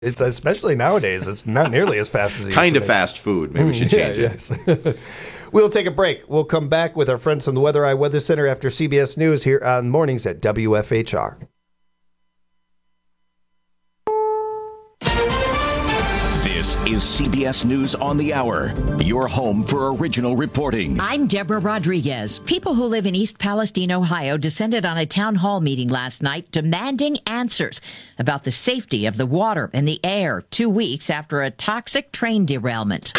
It's especially nowadays. It's not nearly as fast as it used Kind to of be. fast food. Maybe we should change it. Yes. We'll take a break. We'll come back with our friends from the Weather Eye Weather Center after CBS News here on Mornings at WFHR. This is CBS News on the Hour, your home for original reporting. I'm Deborah Rodriguez. People who live in East Palestine, Ohio, descended on a town hall meeting last night demanding answers about the safety of the water and the air 2 weeks after a toxic train derailment.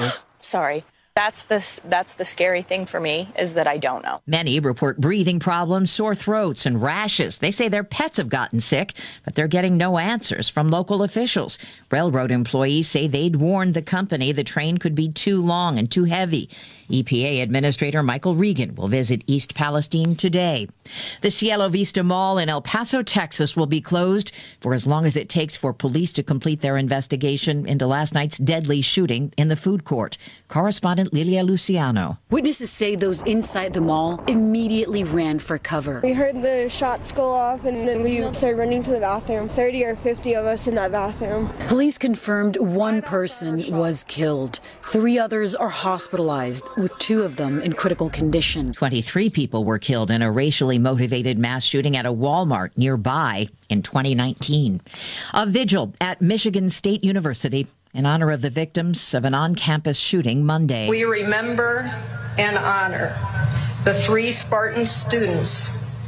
Sorry. That's the scary thing for me, is that I don't know. Many report breathing problems, sore throats, and rashes. They say their pets have gotten sick, but they're getting no answers from local officials. Railroad employees say they'd warned the company the train could be too long and too heavy. EPA Administrator Michael Regan will visit East Palestine today. The Cielo Vista Mall in El Paso, Texas will be closed for as long as it takes for police to complete their investigation into last night's deadly shooting in the food court. Correspondent Lilia Luciano. Witnesses say those inside the mall immediately ran for cover. We heard the shots go off and then we started running to the bathroom. 30 or 50 of us in that bathroom. Police confirmed one person was killed. 3 others are hospitalized, with 2 of them in critical condition. 23 people were killed in a racially motivated mass shooting at a Walmart nearby in 2019. A vigil at Michigan State University in honor of the victims of an on-campus shooting Monday. We remember and honor the 3 Spartan students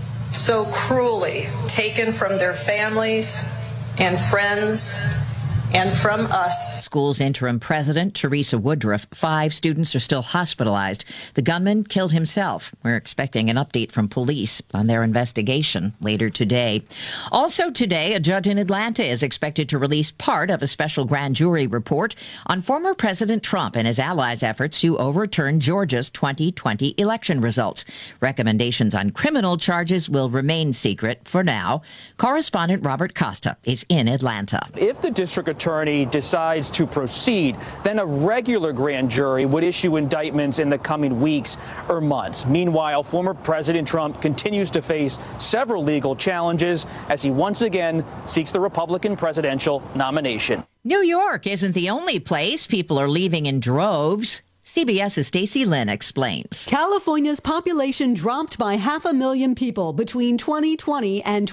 so cruelly taken from their families and friends and from us. School's interim president, Teresa Woodruff, 5 students are still hospitalized. The gunman killed himself. We're expecting an update from police on their investigation later today. Also today, a judge in Atlanta is expected to release part of a special grand jury report on former President Trump and his allies' efforts to overturn Georgia's 2020 election results. Recommendations on criminal charges will remain secret for now. Correspondent Robert Costa is in Atlanta. If the district attorney decides to proceed, then a regular grand jury would issue indictments in the coming weeks or months. Meanwhile, former President Trump continues to face several legal challenges as he once again seeks the Republican presidential nomination. New York isn't the only place people are leaving in droves. CBS's Stacey Lynn explains. California's population dropped by 500,000 people between 2020 and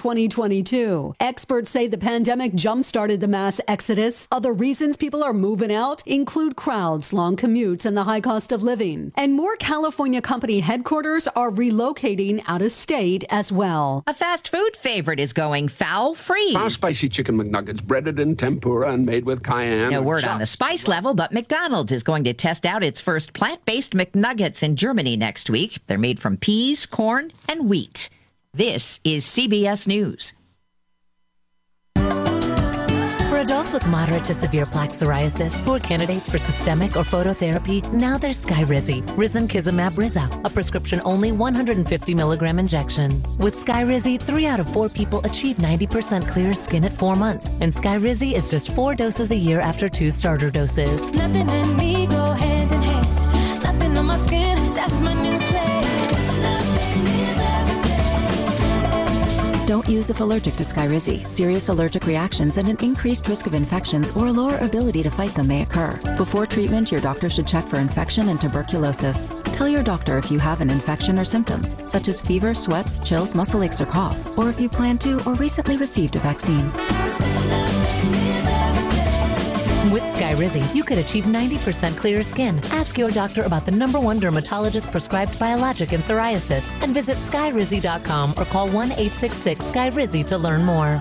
2022. Experts say the pandemic jump-started the mass exodus. Other reasons people are moving out include crowds, long commutes, and the high cost of living. And more California company headquarters are relocating out of state as well. A fast food favorite is going foul-free. Our spicy chicken McNuggets, breaded in tempura and made with cayenne. No word on the spice level, but McDonald's is going to test out its first plant-based McNuggets in Germany next week. They're made from peas, corn, and wheat. This is CBS News. For adults with moderate to severe plaque psoriasis who are candidates for systemic or phototherapy, now there's Skyrizi, Risankizumab Riza, a prescription-only 150 milligram injection. With Skyrizi, 3 out of 4 people achieve 90% clear skin at 4 months, and Skyrizi is just 4 doses a year after 2 starter doses. Nothing and me go hand in hand. Nothing on my skin, that's my new plan. Nothing is everything. Don't use if allergic to Skyrizi. Serious allergic reactions and an increased risk of infections or a lower ability to fight them may occur. Before treatment, your doctor should check for infection and tuberculosis. Tell your doctor if you have an infection or symptoms, such as fever, sweats, chills, muscle aches, or cough, or if you plan to or recently received a vaccine. With Skyrizi, you could achieve 90% clearer skin. Ask your doctor about the #1 dermatologist prescribed biologic in psoriasis and visit Skyrizi.com or call 1-866-SKYRIZI to learn more.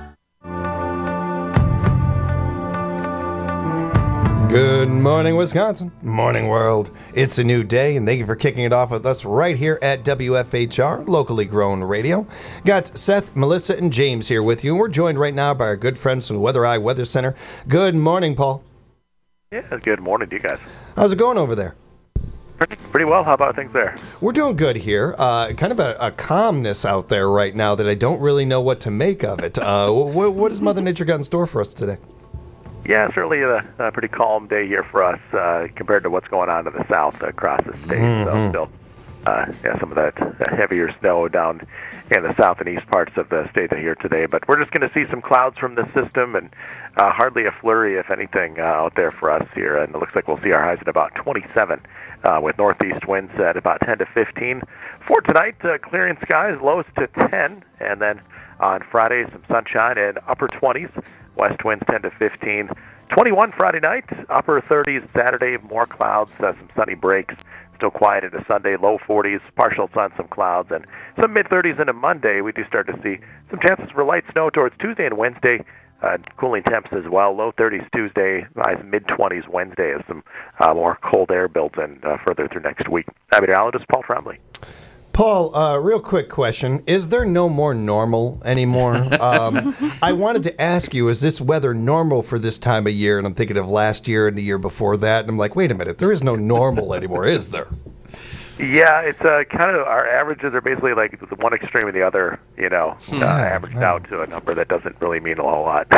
Good morning, Wisconsin. Morning, world. It's a new day, and thank you for kicking it off with us right here at WFHR, locally grown radio. Got Seth, Melissa, and James here with you, and we're joined right now by our good friends from the Weather Eye Weather Center. Good morning, Paul. Yeah, good morning to you guys. How's it going over there? Pretty well. How about things there? We're doing good here. Kind of a calmness out there right now that I don't really know what to make of it. What has Mother Nature got in store for us today? Yeah, certainly a pretty calm day here for us compared to what's going on to the south across the state. So still some of that heavier snow down in the south and east parts of the state here today. But we're just going to see some clouds from the system and hardly a flurry, if anything, out there for us here. And it looks like we'll see our highs at about 27 with northeast winds at about 10 to 15. For tonight, clearing skies, lows to 10. And then on Friday, some sunshine and upper 20s, west winds 10 to 15. 21 Friday night, upper 30s Saturday, more clouds, some sunny breaks. Still quiet into Sunday, low 40s, partial sun, some clouds, and some mid-30s into Monday. We do start to see some chances for light snow towards Tuesday and Wednesday. Cooling temps as well, low 30s Tuesday, highs mid-20s Wednesday as some more cold air builds in further through next week. I'm meteorologist Paul Trombley. Paul, real quick question. Is there no more normal anymore? I wanted to ask you, is this weather normal for this time of year? And I'm thinking of last year and the year before that. And I'm like, wait a minute, there is no normal anymore, is there? Yeah, it's kind of, our averages are basically like the one extreme and the other, averaged out to a number that doesn't really mean a whole lot.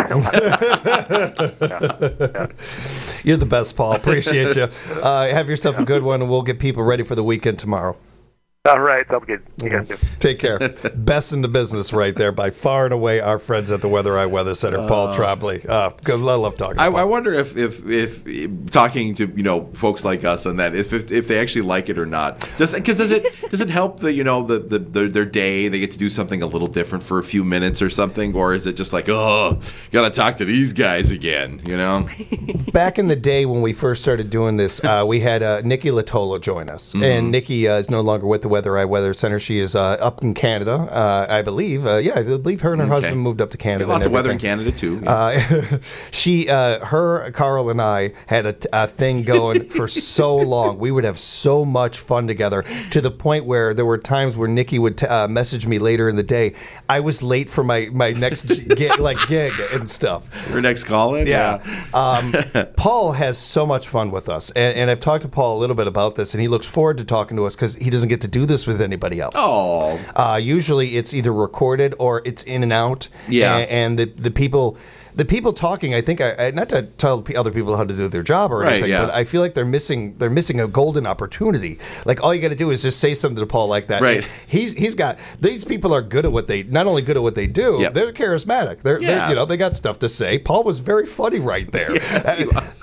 You're the best, Paul. Appreciate you. Have yourself a good one, and we'll get people ready for the weekend tomorrow. All right, sounds good. You guys do. Take care. Best in the business right there, by far and away, our friends at the Weather Eye Weather Center, Paul Trombley. Good, I love talking to Paul. I wonder if talking to folks like us on that, if they actually like it or not. Does it help their day? They get to do something a little different for a few minutes or something, or is it just like, oh, gotta talk to these guys again? Back in the day when we first started doing this, we had Nikki Latola join us, and Nikki is no longer with the Weather Eye Weather Center. She is up in Canada, I believe. I believe her and her husband moved up to Canada. Lots of weather in Canada too. Yeah. Carl, and I had a thing going for so long. We would have so much fun together, to the point where there were times where Nikki would message me later in the day. I was late for my next gig and stuff. Your next call-in? Yeah. Paul has so much fun with us, and I've talked to Paul a little bit about this, and he looks forward to talking to us because he doesn't get to do this with anybody else. Oh. Usually it's either recorded or it's in and out. Yeah. And the people talking, I think, not to tell other people how to do their job or anything, but I feel like they're missing a golden opportunity. Like, all you got to do is just say something to Paul like that. Right. He's got, these people are good at what they, not only good at what they do, they're charismatic. They're they got stuff to say. Paul was very funny right there. Yes, he was.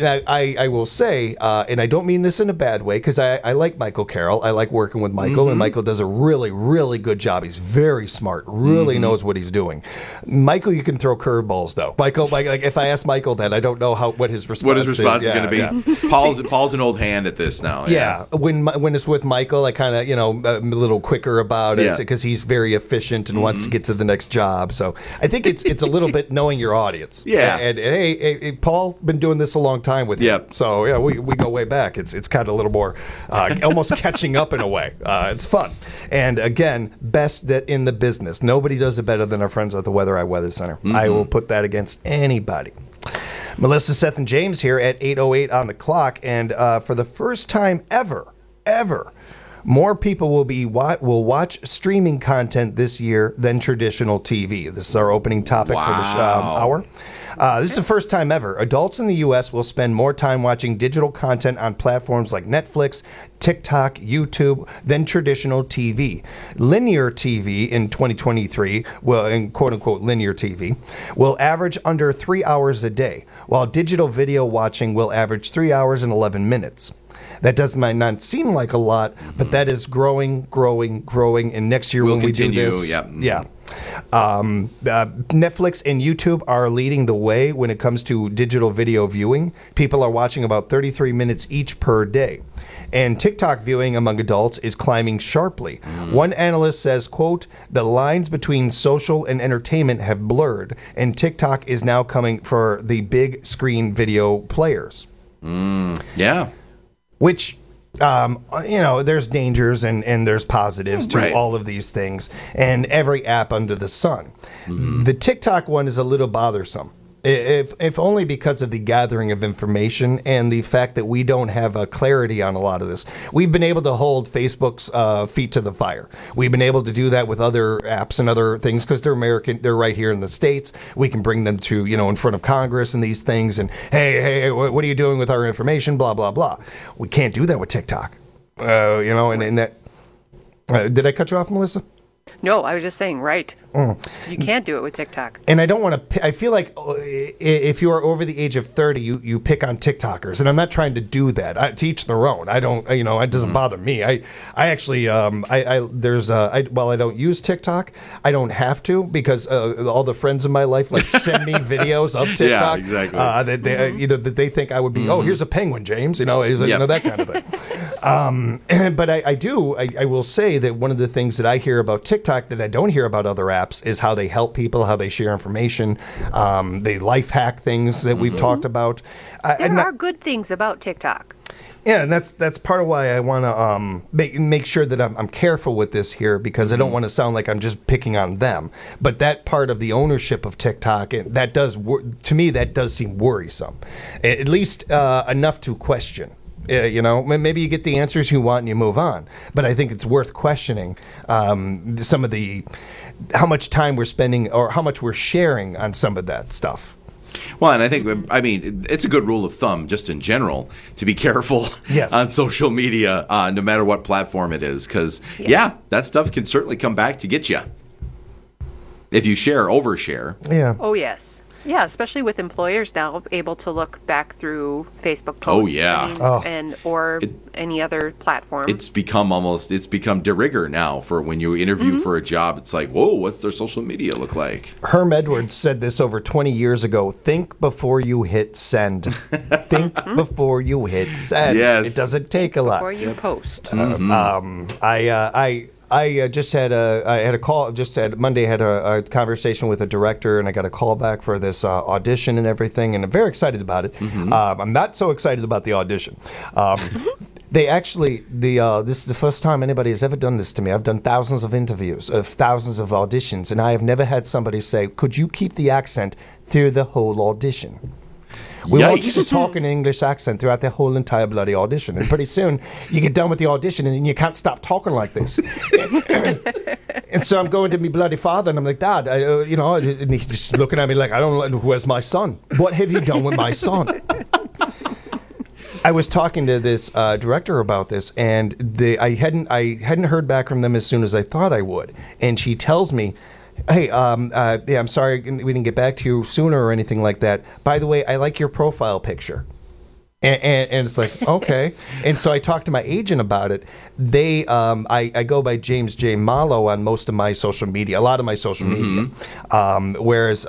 I will say, and I don't mean this in a bad way, because I like Michael Carroll. I like working with Michael, and Michael does a really, really good job. He's very smart, really knows what he's doing. Michael, you can throw curveballs, though. Michael, like, if I ask Michael that, I don't know what his response is. Is going to be. Yeah. Paul's an old hand at this now. Yeah. When it's with Michael, I kind of, a little quicker about it, because he's very efficient and wants to get to the next job. So I think it's a little bit knowing your audience. Yeah. And hey, Paul, been doing this a long time with you. Yep. So yeah, we go way back. It's kind of a little more almost catching up in a way. It's fun. And again, best that in the business. Nobody does it better than our friends at the Weather Eye Weather Center. I will put that against anybody. Melissa, Seth, and James here at 8:08 on the clock, and for the first time ever, more people will watch streaming content this year than traditional TV. This is our opening topic for this hour. This is the first time ever. Adults in the U.S. will spend more time watching digital content on platforms like Netflix, TikTok, YouTube than traditional TV. Linear TV in 2023, in quote-unquote linear TV, will average under 3 hours a day, while digital video watching will average 3 hours and 11 minutes. That might not seem like a lot, but that is growing, and next year when we do this, Netflix and YouTube are leading the way when it comes to digital video viewing. People are watching about 33 minutes each per day. And TikTok viewing among adults is climbing sharply. One analyst says, quote, the lines between social and entertainment have blurred, and TikTok is now coming for the big screen video players. Yeah. Which, there's dangers and there's positives to all of these things, and every app under the sun. The TikTok one is a little bothersome. If only because of the gathering of information and the fact that we don't have a clarity on a lot of this. We've been able to hold Facebook's feet to the fire. We've been able to do that with other apps and other things because they're American. They're right here in the States. We can bring them to, in front of Congress and these things. And, hey, what are you doing with our information? Blah, blah, blah. We can't do that with TikTok. And that... Did I cut you off, Melissa? No, I was just saying, right. Mm. You can't do it with TikTok. And I don't want to. I feel like if you are over the age of 30, you pick on TikTokers, and I'm not trying to do that. To each their own. I don't. It doesn't bother me. I actually. While I don't use TikTok, I don't have to because all the friends in my life send me videos of TikTok. Yeah, exactly. That they think I would be. Oh, here's a penguin, James. That kind of thing. But I will say that one of the things that I hear about TikTok that I don't hear about other apps is how they help people, how they share information, they life hack things that we've talked about. There are good things about TikTok. Yeah, and that's part of why I want to make sure that I'm careful with this here because I don't want to sound like I'm just picking on them. But that part of the ownership of TikTok, to me, that does seem worrisome, at least enough to question. Maybe you get the answers you want and you move on. But I think it's worth questioning some of how much time we're spending or how much we're sharing on some of that stuff. Well, and I mean, it's a good rule of thumb just in general to be careful on social media, no matter what platform it is. Because, that stuff can certainly come back to get you if you overshare. Yeah. Oh, yes. Yeah, especially with employers now able to look back through Facebook posts. Oh, yeah. Or any other platform. It's become de rigueur now for when you interview for a job. It's like, whoa, what's their social media look like? Herm Edwards said this over 20 years ago. Think before you hit send. Think before you hit send. Yes. It doesn't take a lot. Before you post. I just had a call. Just at Monday, had a conversation with a director, and I got a call back for this audition and everything, and I'm very excited about it. I'm not so excited about the audition. They actually, this is the first time anybody has ever done this to me. I've done thousands of interviews, thousands of auditions, and I have never had somebody say, "Could you keep the accent through the whole audition?" We want you to talk in an English accent throughout the whole entire bloody audition. And pretty soon, you get done with the audition, and then you can't stop talking like this. And so I'm going to my bloody father, and I'm like, Dad, and he's just looking at me like, I don't know, where's my son? What have you done with my son? I was talking to this director about this, and I hadn't heard back from them as soon as I thought I would. And she tells me, hey, I'm sorry we didn't get back to you sooner or anything like that. By the way, I like your profile picture. And it's like, okay. And so I talked to my agent about it. I go by James J. Malo on most of my social media, a lot of my social media. Whereas,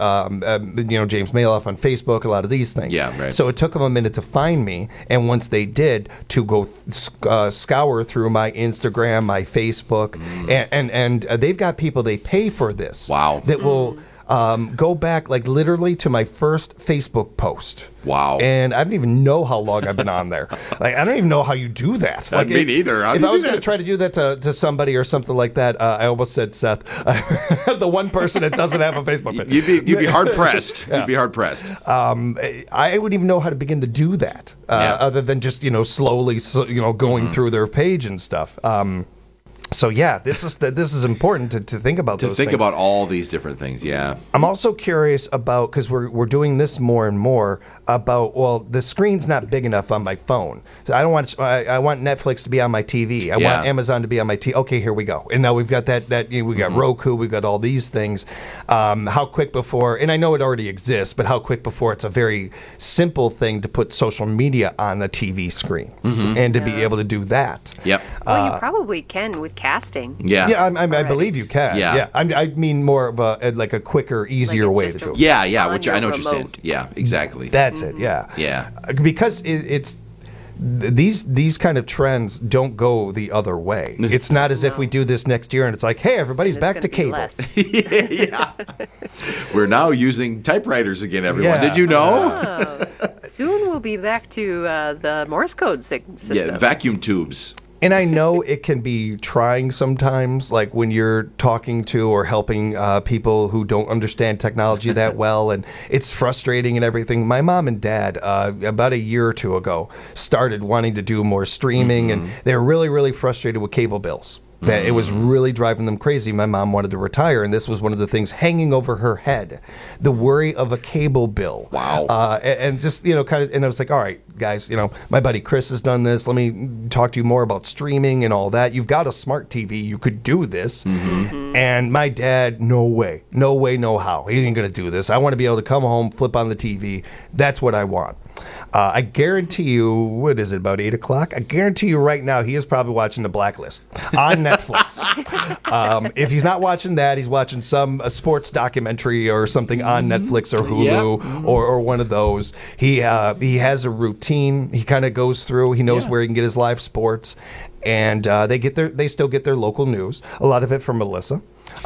James Maloff on Facebook, a lot of these things. Yeah, right. So it took them a minute to find me. And once they did, to go scour through my Instagram, my Facebook. And they've got people they pay for this. Wow. That will go back literally to my first Facebook post. Wow. And I don't even know how long I've been on there. I don't even know how you do that. Me neither. If I was going to try to do that to somebody or something like that, I almost said Seth, the one person that doesn't have a Facebook page. You'd be hard pressed. You'd be hard pressed. I wouldn't even know how to begin to do that, other than just slowly going through their page and stuff. So this is important to think about. To those think things. about all these different things. Yeah. I'm also curious about, because we're doing this more and more, about the screen's not big enough on my phone. So I want Netflix to be on my TV. I want Amazon to be on my TV. Okay, here we go. And now we've got that we got Roku, we've got all these things. How quick before, and I know it already exists, but how quick before it's a very simple thing to put social media on the TV screen and to be able to do that. Yep. Well, you probably can with casting. Yeah, I believe you can. Yeah. I mean more of a quicker, easier way to do it. Yeah, which I know what you're saying. Yeah, exactly. That's it. Yeah. Yeah. Because it's these kind of trends don't go the other way. It's not as if we do this next year and it's like, hey, everybody's back to cable. Yeah. We're now using typewriters again, everyone. Did you know? Soon we'll be back to the Morse code system. Yeah, vacuum tubes. And I know it can be trying sometimes, like when you're talking to or helping people who don't understand technology that well, and it's frustrating and everything. My mom and dad, about a year or two ago, started wanting to do more streaming, and they were really, really frustrated with cable bills. that it was really driving them crazy. My mom wanted to retire, and this was one of the things hanging over her head, the worry of a cable bill. Wow. And just, kind of, and I was like, all right, guys, my buddy Chris has done this. Let me talk to you more about streaming and all that. You've got a smart TV. You could do this. And my dad, no way, no how. He ain't going to do this. I want to be able to come home, flip on the TV. That's what I want. I guarantee you, what is it, about 8 o'clock? I guarantee you right now he is probably watching The Blacklist on Netflix. If he's not watching that, he's watching some sports documentary or something on Netflix or Hulu or one of those. He has a routine. He kind of goes through. He knows where he can get his live sports. And they still get their local news. A lot of it from Melissa.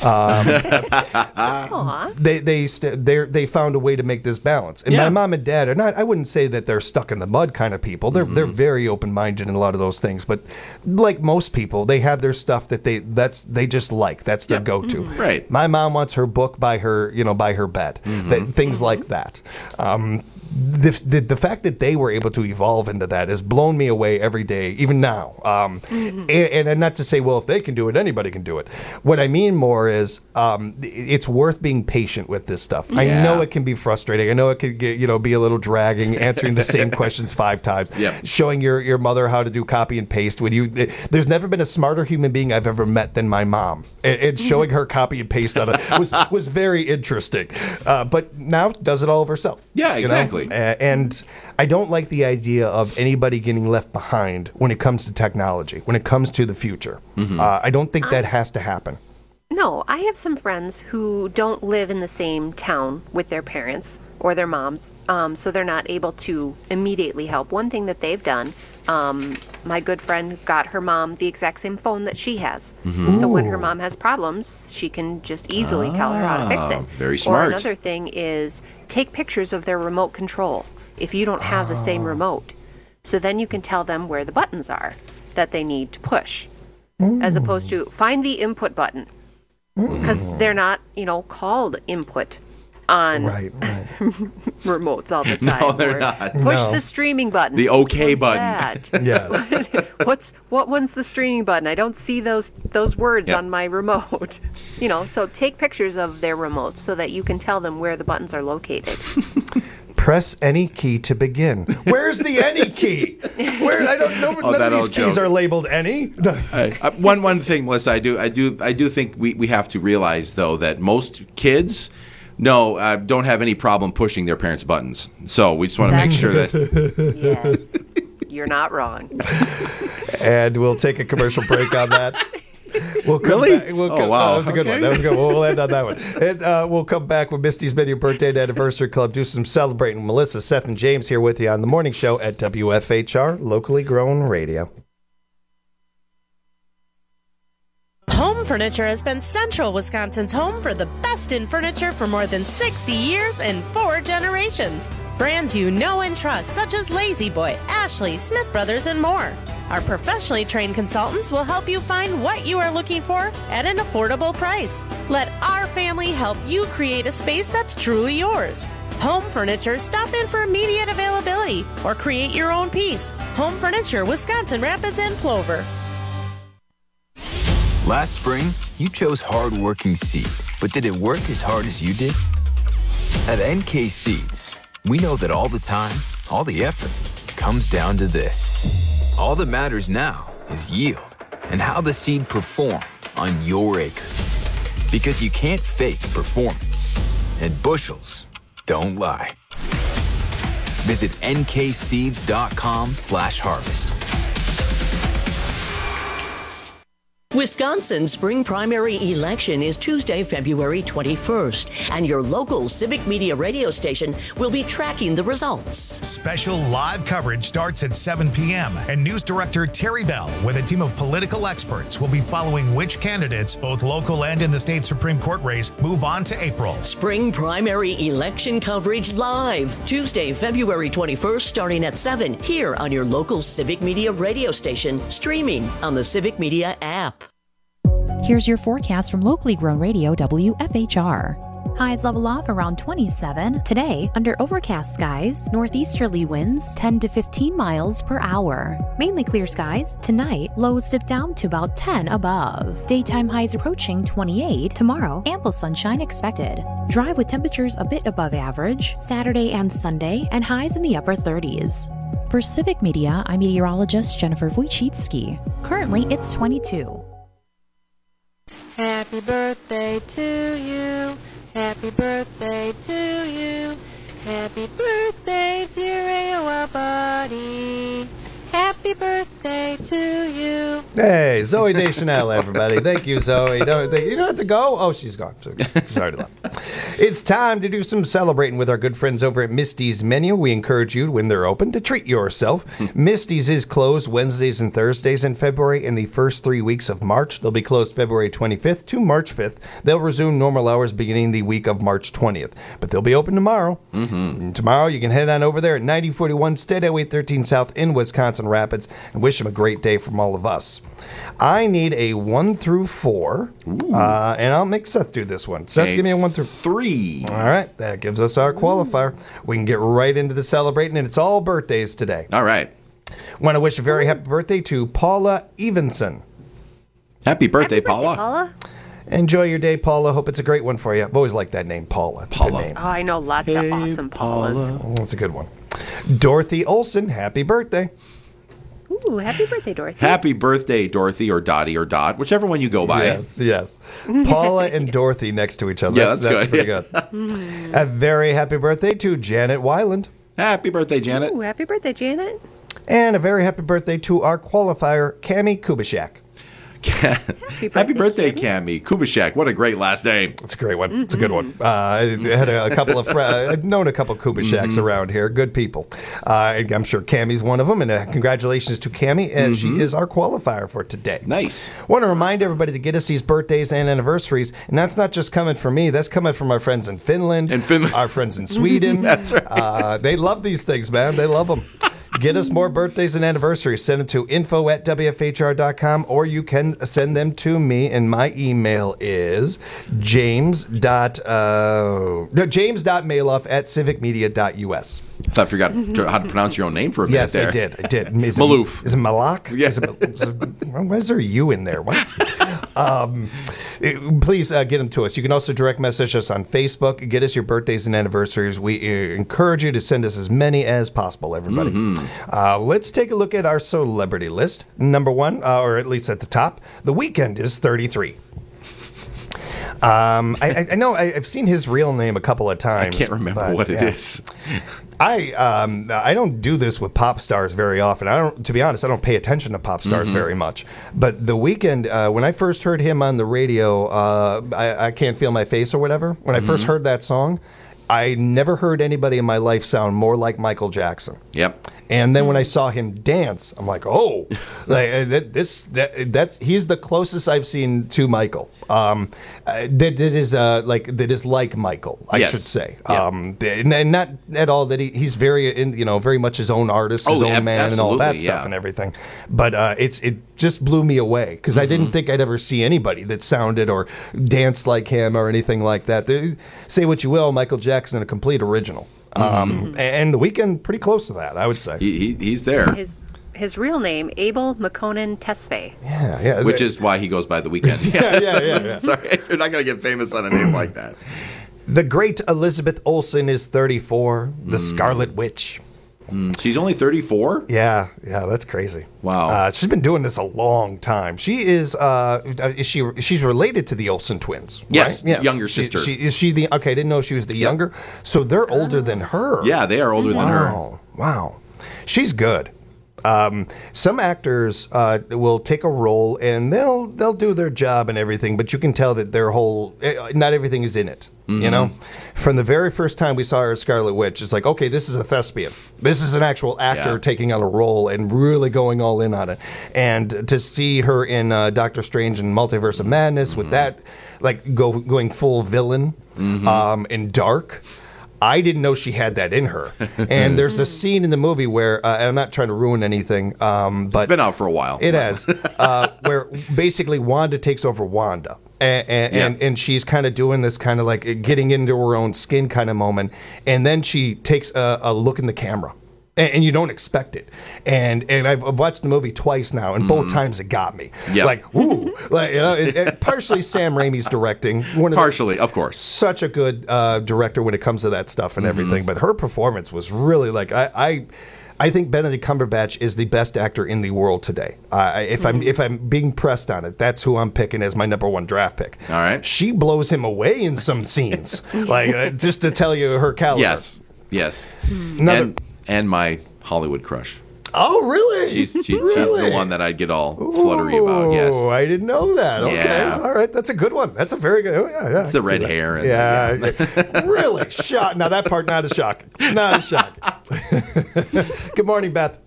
They found a way to make this balance. And my mom and dad are not, I wouldn't say that they're stuck in the mud kind of people. They're very open-minded in a lot of those things. But like most people, they have their stuff that they just like. That's their go-to. Right. My mom wants her book by her bed. Things like that. The fact that they were able to evolve into that has blown me away every day, even now. And not to say, well, if they can do it, anybody can do it. What I mean more is it's worth being patient with this stuff. I know it can be frustrating. I know it can get, be a little dragging, answering the same questions 5 times, showing your mother how to do copy and paste. There's never been a smarter human being I've ever met than my mom. And showing her copy and paste on it was very interesting. But now does it all of herself. Yeah, exactly. And I don't like the idea of anybody getting left behind when it comes to technology, when it comes to the future. I don't think that has to happen. No, I have some friends who don't live in the same town with their parents or their moms, so they're not able to immediately help. One thing that they've done, my good friend got her mom the exact same phone that she has. So when her mom has problems, she can just easily tell her how to fix it. Very smart. Or another thing is take pictures of their remote control if you don't have the same remote. So then you can tell them where the buttons are that they need to push, as opposed to find the input button. Because they're not, called input on remotes all the time. No, they're not. Push the streaming button. The OK button. That? What one's the streaming button? I don't see those words on my remote. So take pictures of their remotes so that you can tell them where the buttons are located. Press any key to begin. Where's the any key? I don't know. None of these keys are labeled any. One thing, Melissa, I do think we have to realize though that most kids don't have any problem pushing their parents' buttons. So we just want to make sure that. Yes, you're not wrong. And we'll take a commercial break on that. We'll come back. Wow. That was a good one. That was good. We'll end on that one. And, we'll come back with Misty's Menu Birthday and Anniversary Club. Do some celebrating. Melissa, Seth, and James here with you on the morning show at WFHR, locally grown radio. Home Furniture has been Central Wisconsin's home for the best in furniture for more than 60 years and 4 generations. Brands you know and trust, such as Lazy Boy, Ashley, Smith Brothers, and more. Our professionally trained consultants will help you find what you are looking for at an affordable price. Let our family help you create a space that's truly yours. Home Furniture, stop in for immediate availability or create your own piece. Home Furniture, Wisconsin Rapids and Plover. Last spring, you chose hard-working seed, but did it work as hard as you did? At NK Seeds, we know that all the time, all the effort, comes down to this. All that matters now is yield and how the seed performed on your acre. Because you can't fake performance, and bushels don't lie. Visit nkseeds.com/harvest. Wisconsin's spring primary election is Tuesday, February 21st, and your local civic media radio station will be tracking the results. Special live coverage starts at 7 p.m., and News Director Terry Bell, with a team of political experts, will be following which candidates, both local and in the state Supreme Court race, move on to April. Spring primary election coverage live, Tuesday, February 21st, starting at 7, here on your local civic media radio station, streaming on the Civic Media app. Here's your forecast from locally grown radio WFHR. Highs level off around 27. Today, under overcast skies, northeasterly winds 10 to 15 miles per hour. Mainly clear skies. Tonight, lows dip down to about 10 above. Daytime highs approaching 28. Tomorrow, ample sunshine expected. Dry with temperatures a bit above average. Saturday and Sunday, and highs in the upper 30s. For Civic Media, I'm meteorologist Jennifer Wojcicki. Currently, it's 22. Happy birthday to you. Happy birthday to you. Happy birthday, dear AOL buddy. Happy birthday to you. Hey, Zoe Deschanel, everybody. Thank you, Zoe. You don't have to go? Oh, she's gone. Sorry to that. It's time to do some celebrating with our good friends over at Misty's Menu. We encourage you, when they're open, to treat yourself. Misty's is closed Wednesdays and Thursdays in February. In the first 3 weeks of March, they'll be closed February 25th to March 5th. They'll resume normal hours beginning the week of March 20th. But they'll be open tomorrow. And tomorrow, you can head on over there at 9041 State Highway 13 South in Wisconsin Rapids and wish them a great day from all of us. I need a 1 through 4, and I'll make Seth do this one. Seth, give me a 1 through 3. All right, that gives us our qualifier. We can get right into the celebrating, and it's all birthdays today. All right. Want to wish a very happy birthday to Paula Evenson. Happy birthday, Paula. Enjoy your day, Paula. Hope it's a great one for you. I've always liked that name, Paula. It's a good name. Oh, I know lots of awesome Paulas. Oh, that's a good one. Dorothy Olson, happy birthday. Ooh, happy birthday, Dorothy. Happy birthday, Dorothy, or Dottie, or Dot, whichever one you go by. Yes. Paula and Dorothy next to each other. Yeah, that's good. Pretty good. A very happy birthday to Janet Weiland. Happy birthday, Janet. Ooh, happy birthday, Janet. And a very happy birthday to our qualifier, Cammie Kubishak. Happy birthday, Cammie Kubishak. What a great last name. It's a great one. It's a good one. I had a couple of I've known a couple of Kubishaks around here. Good people. I'm sure Cammie's one of them. And congratulations to Cammie. And she is our qualifier for today. Nice. Want to remind everybody to get us these birthdays and anniversaries. And that's not just coming from me. That's coming from our friends in Finland. Our friends in Sweden. That's right. They love these things, man. They love them. Get us more birthdays and anniversaries. Send them to info@wfhr.com, or you can send them to me, and my email is james.mailoff@civicmedia.us. I thought I forgot how to pronounce your own name for a minute yes, there. I did. Maloof. Is it Malak? Yes. Why is there a U in there? What? Please get them to us. You can also direct message us on Facebook. Get us your birthdays and anniversaries. We encourage you to send us as many as possible, everybody. Let's take a look at our celebrity list. Number 1, or at least at the top, The Weeknd is 33. I know I've seen his real name a couple of times. I can't remember what it is. I don't do this with pop stars very often. To be honest, I don't pay attention to pop stars very much. But The Weeknd, when I first heard him on the radio, I Can't Feel My Face or whatever, when I first heard that song, I never heard anybody in my life sound more like Michael Jackson. Yep. And then when I saw him dance, I'm like, oh, he's the closest I've seen to Michael. That is like Michael, I should say. Yeah. And not at all that he's very much his own artist, his own man, and all that stuff and everything. But it just blew me away because I didn't think I'd ever see anybody that sounded or danced like him or anything like that. Say what you will, Michael Jackson, a complete original. And The Weeknd, pretty close to that, I would say. He's there. His real name, Abel Makonnen Tesfaye. Yeah. Which is why he goes by The Weeknd. Yeah. Sorry, you're not going to get famous on a name like that. The great Elizabeth Olsen is 34, the Scarlet Witch. She's only 34? Yeah, that's crazy. Wow. She's been doing this a long time. She is she's related to the Olsen twins, yes, right? Yeah. Younger sister. Is she the, okay, I didn't know she was the younger. So they're older than her. Yeah, they are older than her. Wow. She's good. Some actors will take a role and they'll do their job and everything, but you can tell that their whole, not everything is in it. You know, from the very first time we saw her as Scarlet Witch, it's like, okay, this is a thespian. This is an actual actor taking on a role and really going all in on it. And to see her in Doctor Strange and Multiverse of Madness with that, like going full villain and dark. I didn't know she had that in her. And there's a scene in the movie where, and I'm not trying to ruin anything, but it's been out for a while. It has, where basically Wanda takes over Wanda. And she's kind of doing this kind of like getting into her own skin kind of moment. And then she takes a look in the camera. And you don't expect it. And I've watched the movie twice now, and both times it got me. Yep. Like, ooh. Like, you know, partially Sam Raimi's directing. Partially, of course. Such a good director when it comes to that stuff and everything. But her performance was really like, I think Benedict Cumberbatch is the best actor in the world today. If I'm being pressed on it, that's who I'm picking as my number one draft pick. All right. She blows him away in some scenes. Like, just to tell you her caliber. Yes. And my Hollywood crush. Oh, really? She's the one that I'd get all fluttery about. Yes. Oh, I didn't know that. Okay. Yeah. All right. That's a good one. That's a very good. Oh, yeah. It's the red hair. And really? Shock. Now, that part, not a shock. Not a shock. Good morning, Beth.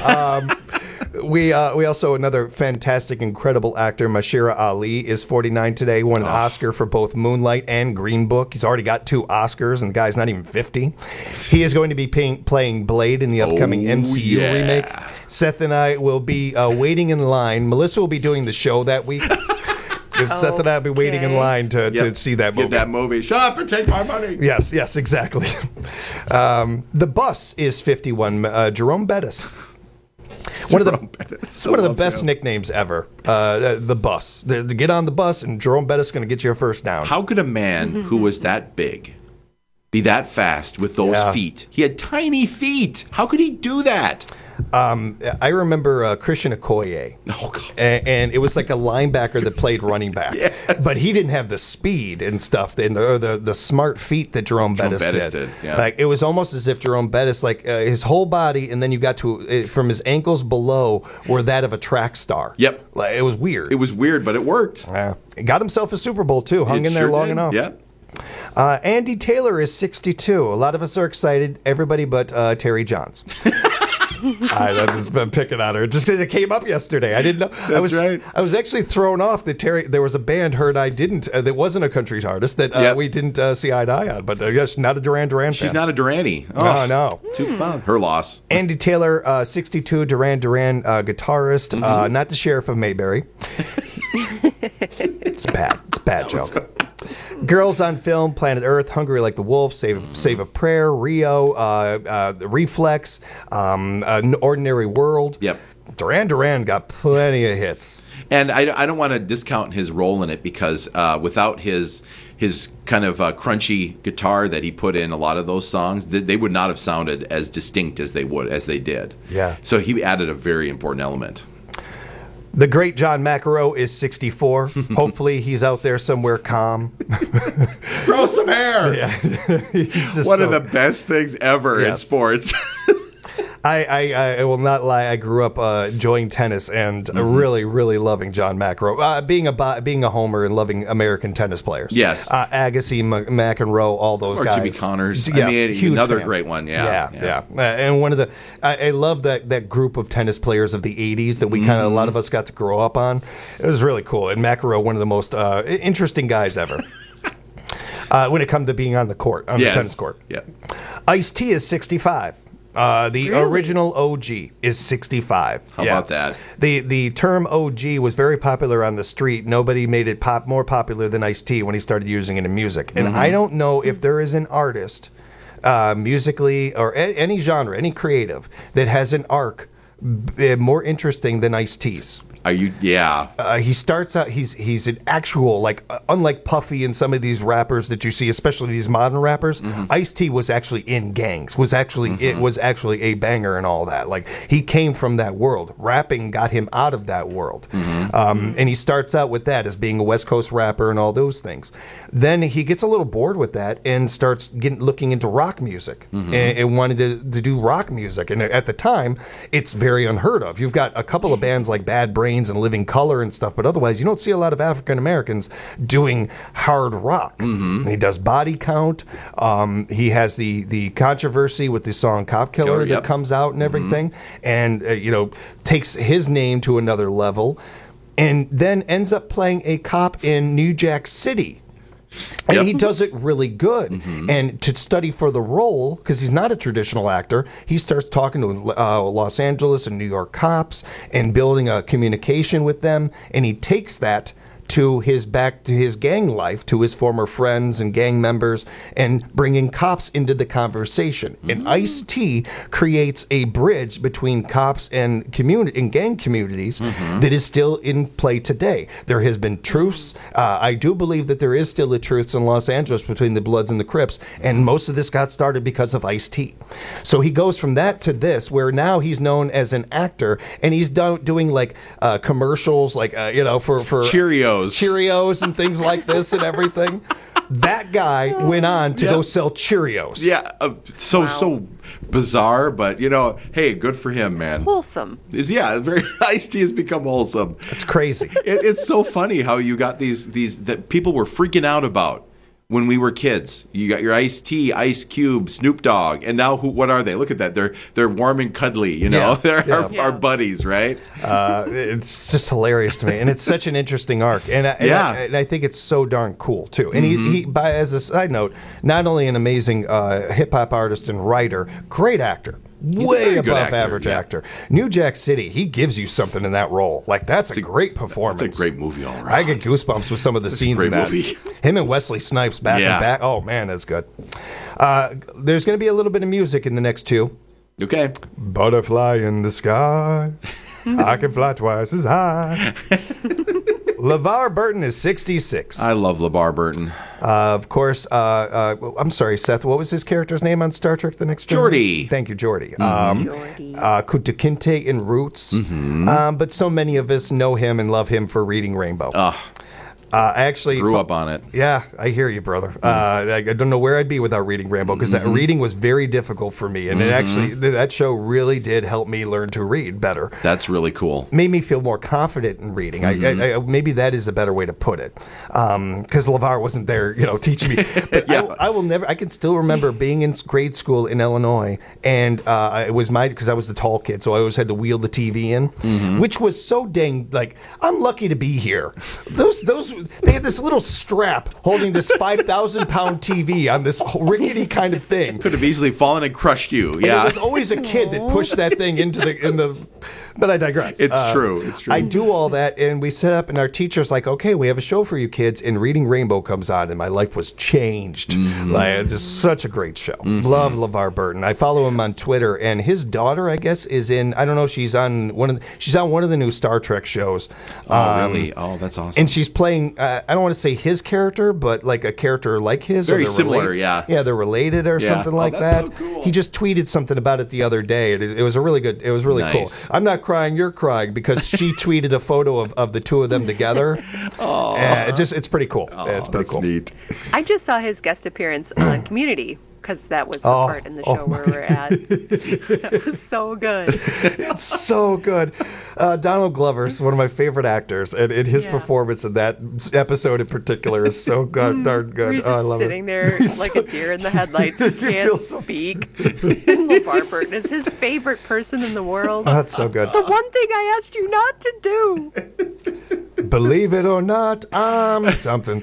We also, another fantastic, incredible actor, Mahershala Ali, is 49 today. Won an Oscar for both Moonlight and Green Book. He's already got 2 Oscars, and the guy's not even 50. He is going to be playing Blade in the upcoming MCU remake. Seth and I will be waiting in line. Melissa will be doing the show that week. Seth and I will be waiting in line to see that movie. Get that movie. Shut up and take my money. Yes, exactly. The Bus is 51. Jerome Bettis. One of the best nicknames ever. The Bus. To get on the bus, and Jerome Bettis is going to get you a first down. How could a man who was that big be that fast with those feet? He had tiny feet. How could he do that? I remember Christian Okoye. Oh, God. And it was like a linebacker that played running back. Yes. But he didn't have the speed and stuff, or the smart feet that Jerome Bettis did. Yeah. Like, it was almost as if Jerome Bettis, like his whole body, and then you got to, from his ankles below, were that of a track star. Yep. Like, it was weird. It was weird, but it worked. Yeah. Got himself a Super Bowl, too. Hung in there long enough. Yep. Andy Taylor is 62. A lot of us are excited. Everybody but Terry Johns. I've just been picking on her just because it came up yesterday. I didn't know. I was actually thrown off that there was a band her and I didn't. That wasn't a country artist that we didn't see eye to eye on. But I guess not a Duran Duran fan. She's not a Duranie. Oh, no. Too bad. Her loss. Andy Taylor, 62, Duran Duran guitarist, not the Sheriff of Mayberry. It's bad. It's a bad joke. Girls on Film, Planet Earth, Hungry Like the Wolf, Save a Prayer, Rio, Reflex, An Ordinary World. Yep. Duran Duran got plenty of hits. And I don't want to discount his role in it because without his kind of crunchy guitar that he put in a lot of those songs, they would not have sounded as distinct as they did. Yeah. So he added a very important element. The great John McEnroe is 64. Hopefully he's out there somewhere calm. Grow some hair. Yeah. He's one of the best things ever in sports. I will not lie. I grew up enjoying tennis and really, really loving John McEnroe. Being a homer and loving American tennis players. Yes. Agassi, McEnroe, all those guys. Jimmy Connors. Yes, I mean, huge another fan. great one. Yeah. And one of the I love that group of tennis players of the 80s that we kind of a lot of us got to grow up on. It was really cool. And McEnroe, one of the most interesting guys ever. When it comes to being on the court, on the tennis court. Yeah. Ice-T is 65. The original OG is 65. How about that? The term OG was very popular on the street. Nobody made it more popular than Ice-T when he started using it in music. And I don't know if there is an artist, musically or any genre, any creative, that has an arc more interesting than Ice-T's. Are you? Yeah. He starts out. He's an actual unlike Puffy and some of these rappers that you see, especially these modern rappers. Ice-T was actually in gangs. It was actually a banger and all that. Like he came from that world. Rapping got him out of that world, and he starts out with that as being a West Coast rapper and all those things. Then he gets a little bored with that and starts looking into rock music and wanted to do rock music. And at the time, it's very unheard of. You've got a couple of bands like Bad Brains and Living Color and stuff, but otherwise you don't see a lot of African Americans doing hard rock. He does Body Count. He has the controversy with the song Cop Killer that comes out and everything, and takes his name to another level, and then ends up playing a cop in New Jack City. And he does it really good. And to study for the role, because he's not a traditional actor, he starts talking to Los Angeles and New York cops and building a communication with them. And he takes that to his gang life, to his former friends and gang members, and bringing cops into the conversation. And Ice-T creates a bridge between cops and gang communities that is still in play today. There has been truce. I do believe that there is still a truce in Los Angeles between the Bloods and the Crips, and most of this got started because of Ice-T. So he goes from that to this, where now he's known as an actor, and he's doing like commercials, like for Cheerios and things like this and everything. That guy went on to go sell Cheerios. Yeah, so bizarre, but hey, good for him, man. Wholesome. Very Ice-T has become wholesome. It's crazy. It's so funny how you got these that people were freaking out about when we were kids. You got your Ice-T, Ice Cube, Snoop Dogg, and now what are they? Look at that. They're warm and cuddly, They're our buddies, right? It's just hilarious to me, and it's such an interesting arc, and I think it's so darn cool too. And he as a side note, not only an amazing hip hop artist and writer, great actor. Way above average actor. New Jack City, he gives you something in that role. Like, that's a great performance. That's a great movie, all right. I get goosebumps with some of the scenes in that. Movie. Him and Wesley Snipes back and back. Oh, man, that's good. There's going to be a little bit of music in the next two. Okay. Butterfly in the sky. I can fly twice as high. LeVar Burton is 66. I love LeVar Burton. Of course, I'm sorry, Seth, what was his character's name on Star Trek The Next Geordi. Generation? Thank you, Geordi. Kunta Kinte in Roots. But so many of us know him and love him for Reading Rainbow. I actually grew up on it. Yeah, I hear you, brother. I don't know where I'd be without Reading Rainbow, because reading was very difficult for me, and it actually that show really did help me learn to read better. That's really cool. Made me feel more confident in reading. I maybe that is a better way to put it, because LeVar wasn't there, teaching me. But I will never. I can still remember being in grade school in Illinois, and it was because I was the tall kid, so I always had to wheel the TV in, which was so dang I'm lucky to be here. They had this little strap holding this 5,000-pound TV on this rickety kind of thing. Could have easily fallen and crushed you. And there was always a kid that pushed that thing into the. But I digress. It's true. It's true. I do all that, and we set up, and our teacher's like, "Okay, we have a show for you kids," and Reading Rainbow comes on, and my life was changed. Just such a great show. Love LeVar Burton. I follow him on Twitter, and his daughter, I guess, is in. I don't know. She's on one of the new Star Trek shows. Oh, really? Oh, that's awesome. And she's playing. I don't want to say his character, but like a character like his. Very similar, yeah, they're related or something like that. So cool. He just tweeted something about it the other day. It was a really good. It was really cool. I'm not crying, you're crying, because she tweeted a photo of the two of them together. It's pretty cool. It's pretty cool. Neat. I just saw his guest appearance on Community, because that was the part in the show where we're at. That was so good. It's so good. Donald Glover is one of my favorite actors, and his performance in that episode in particular is so darn good. He's just sitting there like a deer in the headlights. He can't speak. And LeVar Burton is his favorite person in the world. Oh, that's so good. It's the one thing I asked you not to do. Believe it or not, I'm something.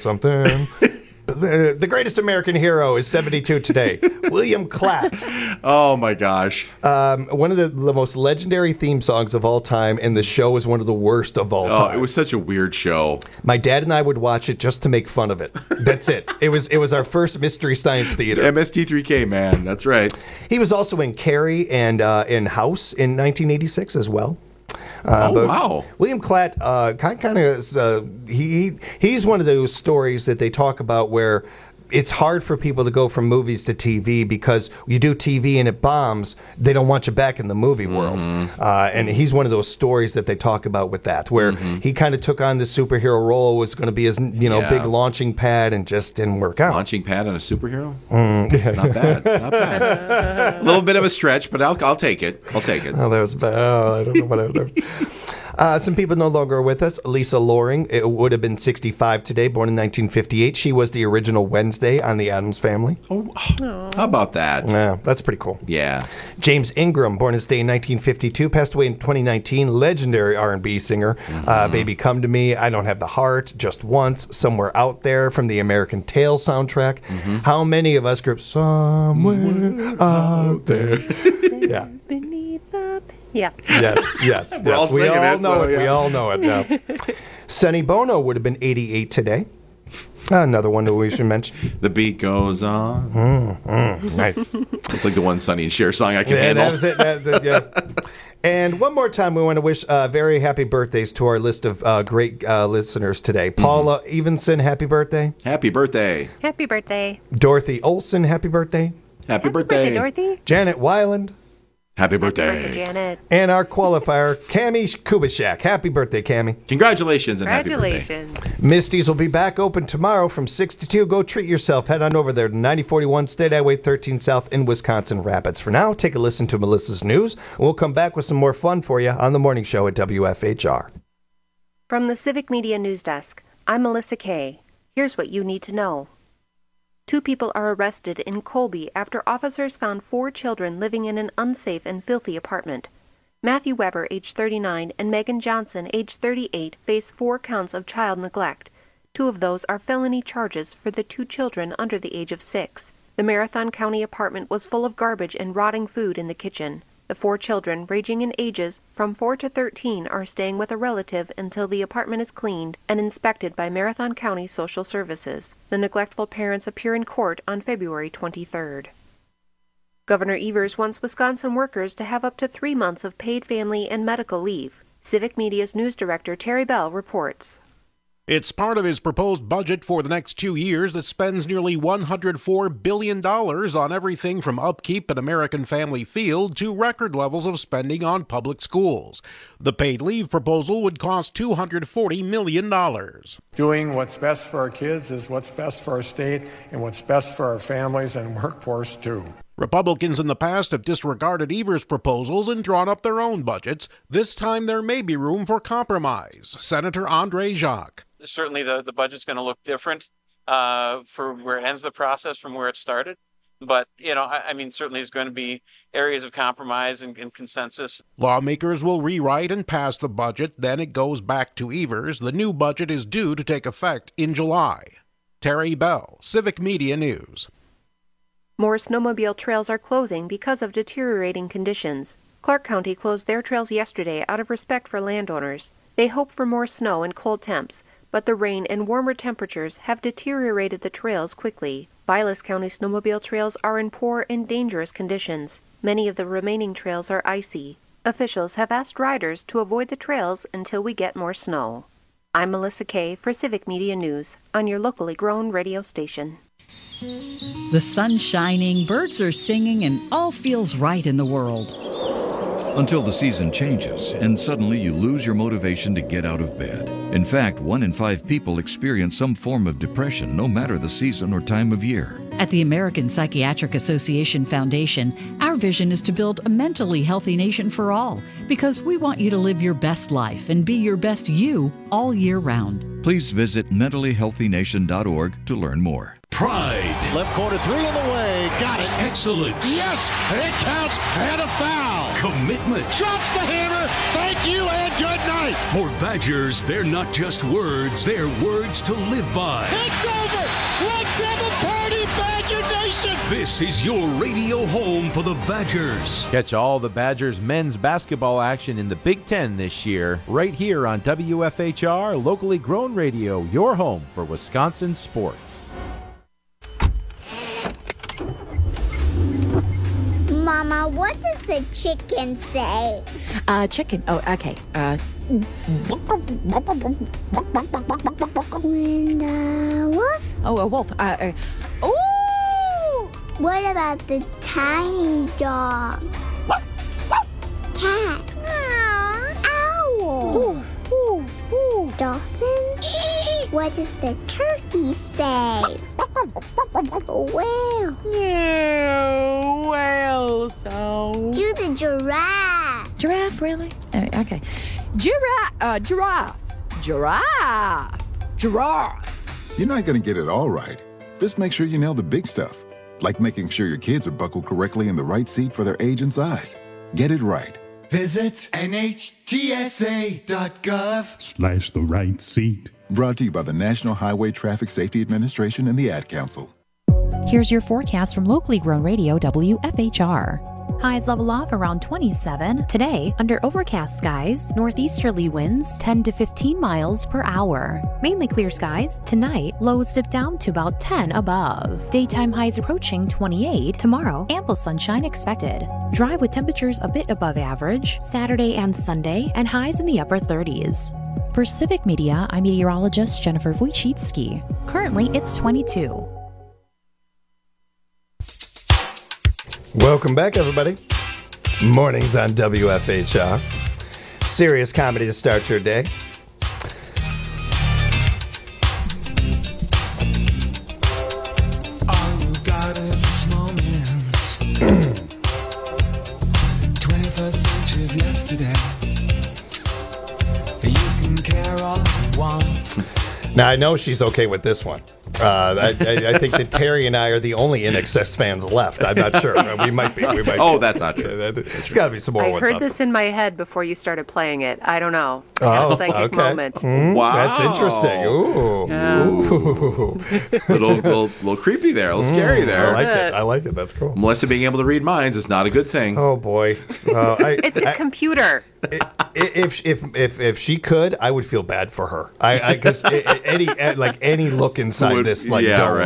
The greatest American hero is 72 today. William Klatt. Oh, my gosh. One of the most legendary theme songs of all time, and the show is one of the worst of all time. It was such a weird show. My dad and I would watch it just to make fun of it. That's it. It was our first Mystery Science Theater. MST3K, man. That's right. He was also in Carrie and in House in 1986 as well. Wow. William Klatt kind of he's one of those stories that they talk about where it's hard for people to go from movies to TV, because you do TV and it bombs, they don't want you back in the movie world. And he's one of those stories that they talk about with that, where he kind of took on the superhero role, was going to be his big launching pad, and just didn't work out. Launching pad on a superhero? Not bad. A little bit of a stretch, but I'll take it. Oh, that was bad. I don't know what I was. Some people no longer are with us. Lisa Loring, it would have been 65 today, born in 1958. She was the original Wednesday on The Addams Family. Oh, how about that? Yeah, that's pretty cool. Yeah. James Ingram, born this day in 1952, passed away in 2019. Legendary R&B singer. Baby Come to Me, I Don't Have the Heart, Just Once, Somewhere Out There from the American Tail soundtrack. How many of us grew up somewhere out there? Yeah. Beneath the Yeah. Yes. We're all we singing all it, know so, it. yeah. We all know it. Yeah. Sonny Bono would have been 88 today. Another one that we should mention. The beat goes on. Nice. It's like the one Sonny and Cher song I can handle. That was it. Yeah. And one more time, we want to wish very happy birthdays to our list of great listeners today. Paula Evenson, happy birthday. Happy birthday. Happy birthday. Dorothy Olson, happy birthday. Happy birthday. Dorothy. Janet Weiland. Happy birthday. Happy birthday, Janet. And our qualifier, Cammie Kubishak. Happy birthday, Cammie. Congratulations and happy birthday. Congratulations. Misty's will be back open tomorrow from 6 to 2. Go treat yourself. Head on over there to 9041 State Highway 13 South in Wisconsin Rapids. For now, take a listen to Melissa's news. We'll come back with some more fun for you on the morning show at WFHR. From the Civic Media News Desk, I'm Melissa Kay. Here's what you need to know. 2 people are arrested in Colby after officers found 4 children living in an unsafe and filthy apartment. Matthew Weber, age 39, and Megan Johnson, age 38, face 4 counts of child neglect. 2 of those are felony charges for the 2 children under the age of 6. The Marathon County apartment was full of garbage and rotting food in the kitchen. The 4 children, ranging in ages from 4 to 13, are staying with a relative until the apartment is cleaned and inspected by Marathon County Social Services. The neglectful parents appear in court on February 23rd. Governor Evers wants Wisconsin workers to have up to 3 months of paid family and medical leave. Civic Media's news director Terry Bell reports. It's part of his proposed budget for the next 2 years that spends nearly $104 billion on everything from upkeep at American Family Field to record levels of spending on public schools. The paid leave proposal would cost $240 million. Doing what's best for our kids is what's best for our state and what's best for our families and workforce, too. Republicans in the past have disregarded Evers' proposals and drawn up their own budgets. This time there may be room for compromise. Senator Andre Jacques. Certainly the budget's going to look different for where it ends the process from where it started. But, I mean, certainly there's going to be areas of compromise and consensus. Lawmakers will rewrite and pass the budget, then it goes back to Evers. The new budget is due to take effect in July. Terry Bell, Civic Media News. More snowmobile trails are closing because of deteriorating conditions. Clark County closed their trails yesterday out of respect for landowners. They hope for more snow and cold temps, but the rain and warmer temperatures have deteriorated the trails quickly. Vilas County snowmobile trails are in poor and dangerous conditions. Many of the remaining trails are icy. Officials have asked riders to avoid the trails until we get more snow. I'm Melissa Kay for Civic Media News on your locally grown radio station. The sun's shining, birds are singing, and all feels right in the world. Until the season changes and suddenly you lose your motivation to get out of bed. In fact, 1 in 5 people experience some form of depression, no matter the season or time of year. At the American Psychiatric Association Foundation, our vision is to build a mentally healthy nation for all, because we want you to live your best life and be your best you all year round. Please visit mentallyhealthynation.org to learn more. Pride. Left corner 3 on the way. Got it. Excellence. Yes, it counts and a foul. Commitment. Drops the hammer. Thank you and good night. For Badgers, they're not just words, they're words to live by. It's over. Let's have a party, Badger Nation. This is your radio home for the Badgers. Catch all the Badgers men's basketball action in the Big Ten this year, right here on WFHR, locally grown radio, your home for Wisconsin sports. Mama, what does the chicken say? Chicken. Oh, okay. When the wolf? Oh, a wolf. Ooh! What about the tiny dog? Cat? Owl? Dolphin? What does the turkey say? Whale? No, whale sound. Do the giraffe. Giraffe, really? Okay. Giraffe. You're not going to get it all right. Just make sure you nail the big stuff, like making sure your kids are buckled correctly in the right seat for their age and size. Get it right. Visit NHTSA.gov/the right seat. Brought to you by the National Highway Traffic Safety Administration and the Ad Council. Here's your forecast from locally grown radio WFHR. Highs level off around 27. Today, under overcast skies, northeasterly winds 10 to 15 miles per hour. Mainly clear skies. Tonight, lows dip down to about 10 above. Daytime highs approaching 28. Tomorrow, ample sunshine expected. Dry with temperatures a bit above average. Saturday and Sunday, and highs in the upper 30s. For Civic Media, I'm meteorologist Jennifer Wojcicki. Currently, it's 22. Welcome back, everybody. Mornings on WFHR. Serious comedy to start your day. All you got is this moment. 21st century's yesterday. You can care all you want. Now, I know she's okay with this one. I think that Terry and I are the only INXS fans left. I'm not sure. We might be. Oh, that's not true. There's got to be some more I ones heard out this in my head before you started playing it. I don't know. Oh, A psychic okay. moment. Wow. That's interesting. Ooh. Ooh. little creepy there. A little scary there. I like it. That's cool. Melissa being able to read minds is not a good thing. Oh, boy. It's a computer. If she could, I would feel bad for her. Because any look inside this dome,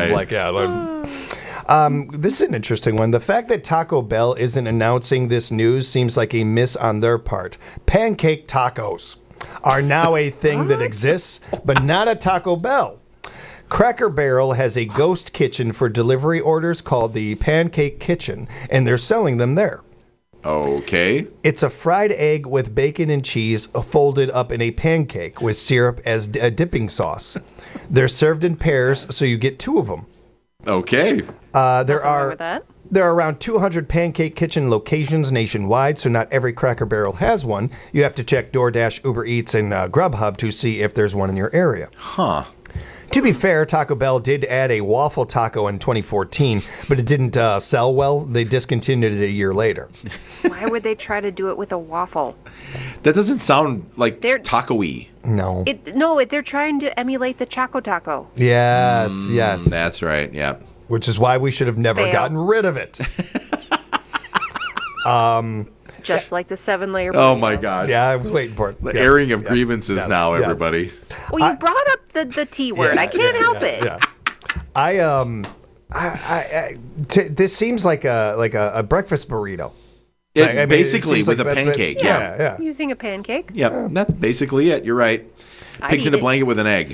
this is an interesting one. The fact that Taco Bell isn't announcing this news seems like a miss on their part. Pancake tacos are now a thing that exists, but not at Taco Bell. Cracker Barrel has a ghost kitchen for delivery orders called the Pancake Kitchen, and they're selling them there. Okay. It's a fried egg with bacon and cheese folded up in a pancake with syrup as a dipping sauce. They're served in pairs, so you get 2 of them. Okay. There are around 200 Pancake Kitchen locations nationwide, so not every Cracker Barrel has one. You have to check DoorDash, Uber Eats, and Grubhub to see if there's one in your area. Huh. To be fair, Taco Bell did add a waffle taco in 2014, but it didn't sell well. They discontinued it a year later. Why would they try to do it with a waffle? That doesn't sound like taco-y. No. They're trying to emulate the Choco Taco. Yes, yes. That's right, yeah. Which is why we should have never gotten rid of it. Just like the 7-layer Oh, my God. Yeah, I was waiting for it. The airing of grievances now, everybody. Well, you brought up the T word. I can't help it. Yeah. This seems like a breakfast burrito. Basically, with a pancake. Yeah. Using a pancake. Yep, that's basically it. You're right. Pigs in a blanket with an egg.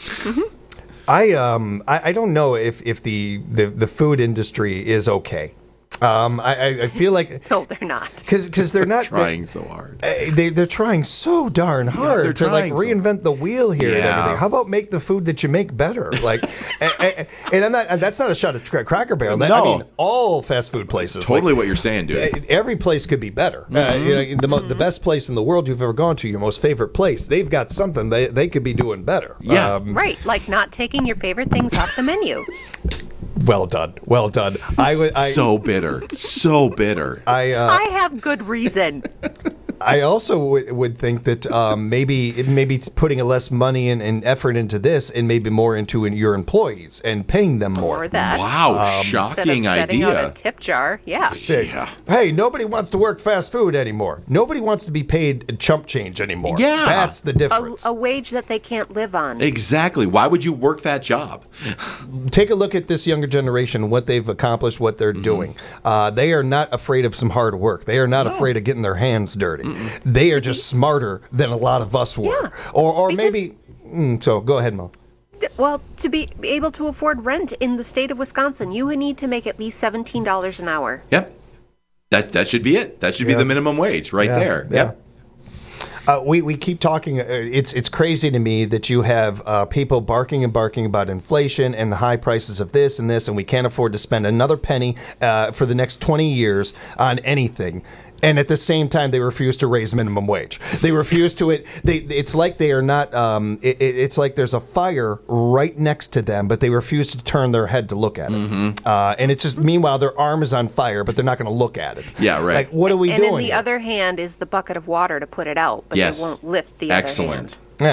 I don't know if the food industry is okay. I feel like no, they're not. Because they're not trying so hard. They're trying so darn hard to reinvent the wheel here and everything. How about make the food that you make better? And I'm not. That's not a shot at Cracker Barrel. No. I mean all fast food places. Totally what you're saying, dude. Every place could be better. The best place in the world you've ever gone to, your most favorite place, they've got something they could be doing better. Yeah, right. Like not taking your favorite things off the menu. Well done. So bitter. So bitter. I have good reason. I also would think that maybe putting less money and effort into this and maybe more into your employees and paying them more. Or that. Wow, shocking instead of setting idea. out a tip jar. Yeah. Hey, nobody wants to work fast food anymore. Nobody wants to be paid chump change anymore. Yeah. That's the difference. A wage that they can't live on. Exactly. Why would you work that job? Take a look at this younger generation, what they've accomplished, what they're doing. They are not afraid of some hard work. They are not afraid of getting their hands dirty. They are just smarter than a lot of us were. Yeah, or maybe... So go ahead, Mo. Well, to be able to afford rent in the state of Wisconsin, you would need to make at least $17 an hour. Yep. That should be it. That should be the minimum wage there. Yeah. Yep. We keep talking. It's crazy to me that you have people barking about inflation and the high prices of this, and we can't afford to spend another penny for the next 20 years on anything. And at the same time, they refuse to raise minimum wage. They refuse to it. It's like they are not. It's like there's a fire right next to them, but they refuse to turn their head to look at it. Mm-hmm. And it's just meanwhile their arm is on fire, but they're not going to look at it. Yeah, right. Like, what are we doing? And in the other hand is the bucket of water to put it out, but they won't lift the other hand. Yeah.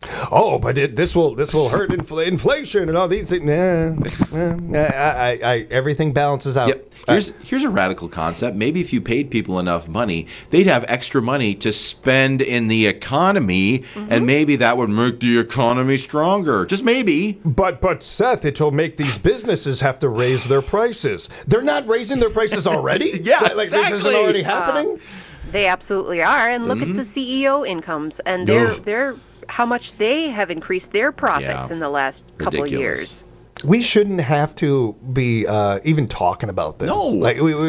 Oh, but this will hurt inflation and all these things. Everything balances out. Yep. Here's a radical concept. Maybe if you paid people enough money, they'd have extra money to spend in the economy, and maybe that would make the economy stronger. Just maybe. But Seth, it'll make these businesses have to raise their prices. They're not raising their prices already? Exactly. This isn't already happening? They absolutely are. And look at the CEO incomes and their how much they have increased their profits in the last couple of years. We shouldn't have to be even talking about this. No,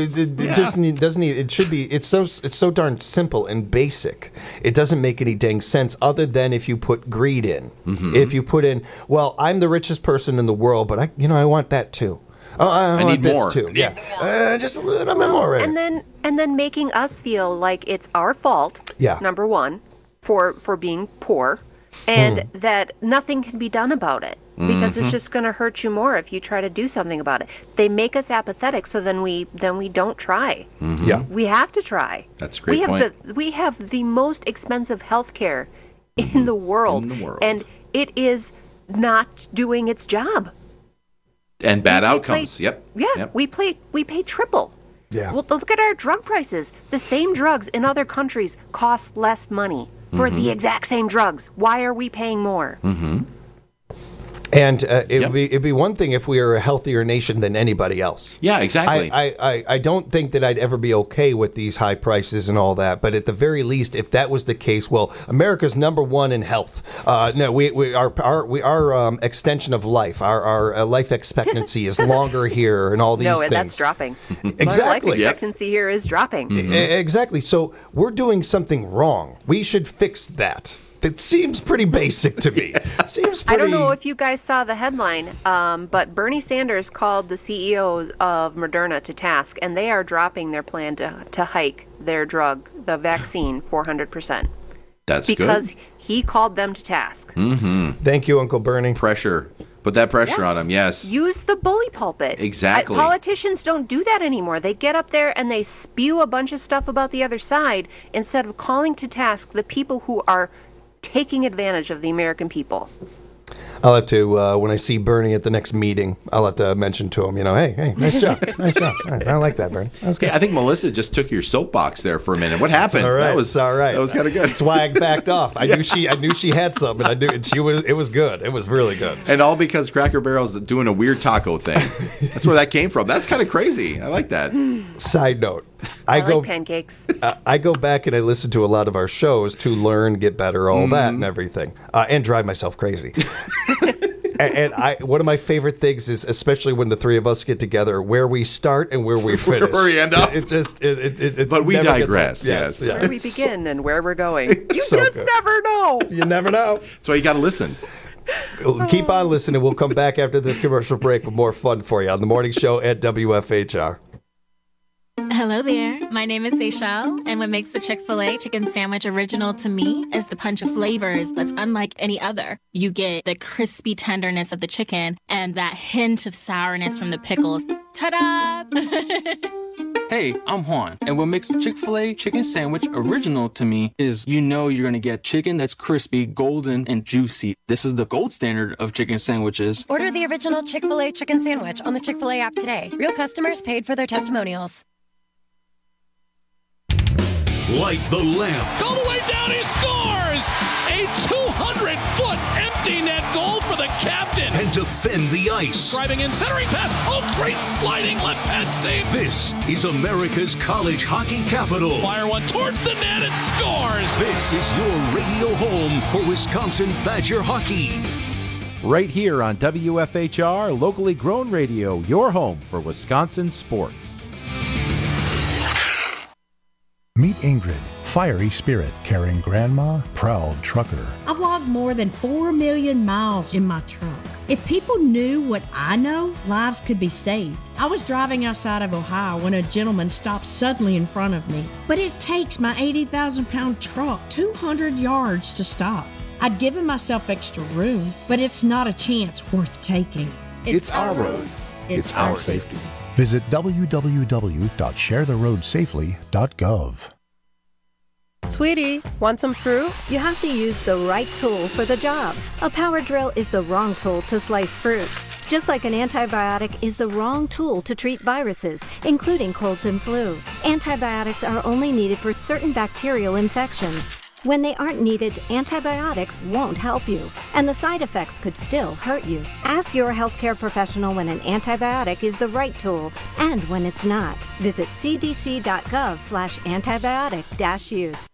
it should be. It's so darn simple and basic. It doesn't make any dang sense other than if you put greed in. If you put in, well, I'm the richest person in the world, but I want that too. Oh, I want need this more. too. Yeah, just a little bit more. And then making us feel like it's our fault. Yeah. Number one, for being poor, and that nothing can be done about it. Because it's just going to hurt you more if you try to do something about it. They make us apathetic, so then we don't try. Yeah, we have to try. That's a great point. We have the most expensive health care in the world, and it is not doing its job. And bad outcomes. Yep. We pay triple. Yeah. Well, look at our drug prices. The same drugs in other countries cost less money for the exact same drugs. Why are we paying more? And it'd be one thing if we were a healthier nation than anybody else. Yeah, exactly. I don't think that I'd ever be okay with these high prices and all that. But at the very least, if that was the case, well, America's number one in health. Our extension of life, our life expectancy is longer here, and all these things. No, that's dropping. Exactly. Our life expectancy here is dropping. Exactly. So we're doing something wrong. We should fix that. It seems pretty basic to me. I don't know if you guys saw the headline, but Bernie Sanders called the CEO of Moderna to task, and they are dropping their plan to hike their drug, the vaccine, 400%. That's because good. he called them to task. Thank you, Uncle Bernie. Pressure. Put that pressure on him, yes. Use the bully pulpit. Exactly. Politicians don't do that anymore. They get up there and they spew a bunch of stuff about the other side instead of calling to task the people who are taking advantage of the American people. I'll have to, when I see Bernie at the next meeting, I'll have to mention to him, hey, nice job. Nice job. All right, I like that, Bernie. That was good. Yeah, I think Melissa just took your soapbox there for a minute. What happened? All right. That was all right. That was kind of good. That's why I backed off. I knew she had something. It was good. It was really good. And all because Cracker Barrel's doing a weird taco thing. That's where that came from. That's kind of crazy. I like that. Side note. I like pancakes. I go back and I listen to a lot of our shows to learn, get better, all that and everything, and drive myself crazy. And one of my favorite things is, especially when the three of us get together, where we start and where we finish. Where we end up. It's but we digress. Yes. Where we begin and where we're going. You just never know. You never know. That's why you got to listen. Keep on listening. We'll come back after this commercial break with more fun for you on the morning show at WFHR. Hello there. My name is Seychelle, and what makes the Chick-fil-A chicken sandwich original to me is the punch of flavors that's unlike any other. You get the crispy tenderness of the chicken and that hint of sourness from the pickles. Ta-da! Hey, I'm Juan, and what makes the Chick-fil-A chicken sandwich original to me is you're going to get chicken that's crispy, golden, and juicy. This is the gold standard of chicken sandwiches. Order the original Chick-fil-A chicken sandwich on the Chick-fil-A app today. Real customers paid for their testimonials. Light the lamp. All the way down, he scores! A 200-foot empty net goal for the captain. And defend the ice. Driving in, centering pass. Oh, great sliding left pad save. This is America's college hockey capital. Fire one towards the net and scores. This is your radio home for Wisconsin Badger hockey. Right here on WFHR, locally grown radio, your home for Wisconsin sports. Meet Ingrid, fiery spirit, caring grandma, proud trucker. I've logged more than 4 million miles in my truck. If people knew what I know, lives could be saved. I was driving outside of Ohio when a gentleman stopped suddenly in front of me. But it takes my 80,000-pound truck 200 yards to stop. I'd given myself extra room, but it's not a chance worth taking. It's our roads. It's our safety. Visit www.sharetheroadsafely.gov. Sweetie, want some fruit? You have to use the right tool for the job. A power drill is the wrong tool to slice fruit. Just like an antibiotic is the wrong tool to treat viruses, including colds and flu. Antibiotics are only needed for certain bacterial infections. When they aren't needed, antibiotics won't help you, and the side effects could still hurt you. Ask your healthcare professional when an antibiotic is the right tool and when it's not. Visit cdc.gov/antibiotic-use.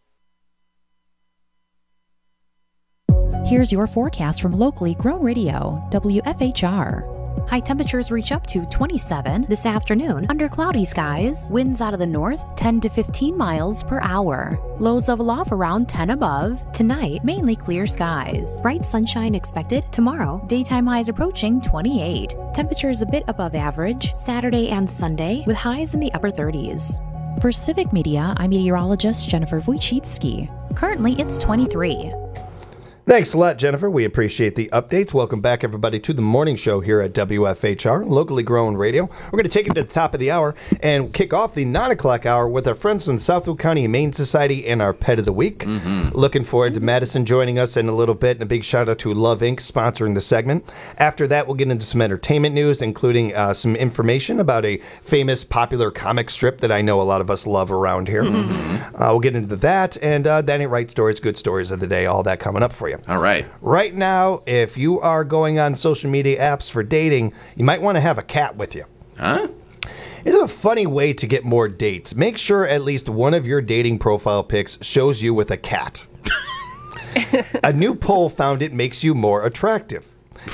Here's your forecast from locally grown radio, WFHR. High temperatures reach up to 27 this afternoon under cloudy skies. Winds out of the north 10 to 15 miles per hour. Lows level off around 10 above. Tonight, mainly clear skies. Bright sunshine expected. Tomorrow, daytime highs approaching 28. Temperatures a bit above average Saturday and Sunday with highs in the upper 30s. For Civic Media, I'm meteorologist Jennifer Wojcicki. Currently, it's 23. Thanks a lot, Jennifer. We appreciate the updates. Welcome back, everybody, to the morning show here at WFHR, locally grown radio. We're going to take it to the top of the hour and kick off the 9 o'clock hour with our friends from Southwood County Humane Society and our Pet of the Week. Looking forward to Madison joining us in a little bit, and a big shout out to Love Inc. sponsoring the segment. After that, we'll get into some entertainment news, including some information about a famous popular comic strip that I know a lot of us love around here. We'll get into that, and That Ain't Right stories, good stories of the day, all that coming up for you. All right. Right now, if you are going on social media apps for dating, you might want to have a cat with you. Huh? It's a funny way to get more dates. Make sure at least one of your dating profile pics shows you with a cat. A new poll found it makes you more attractive.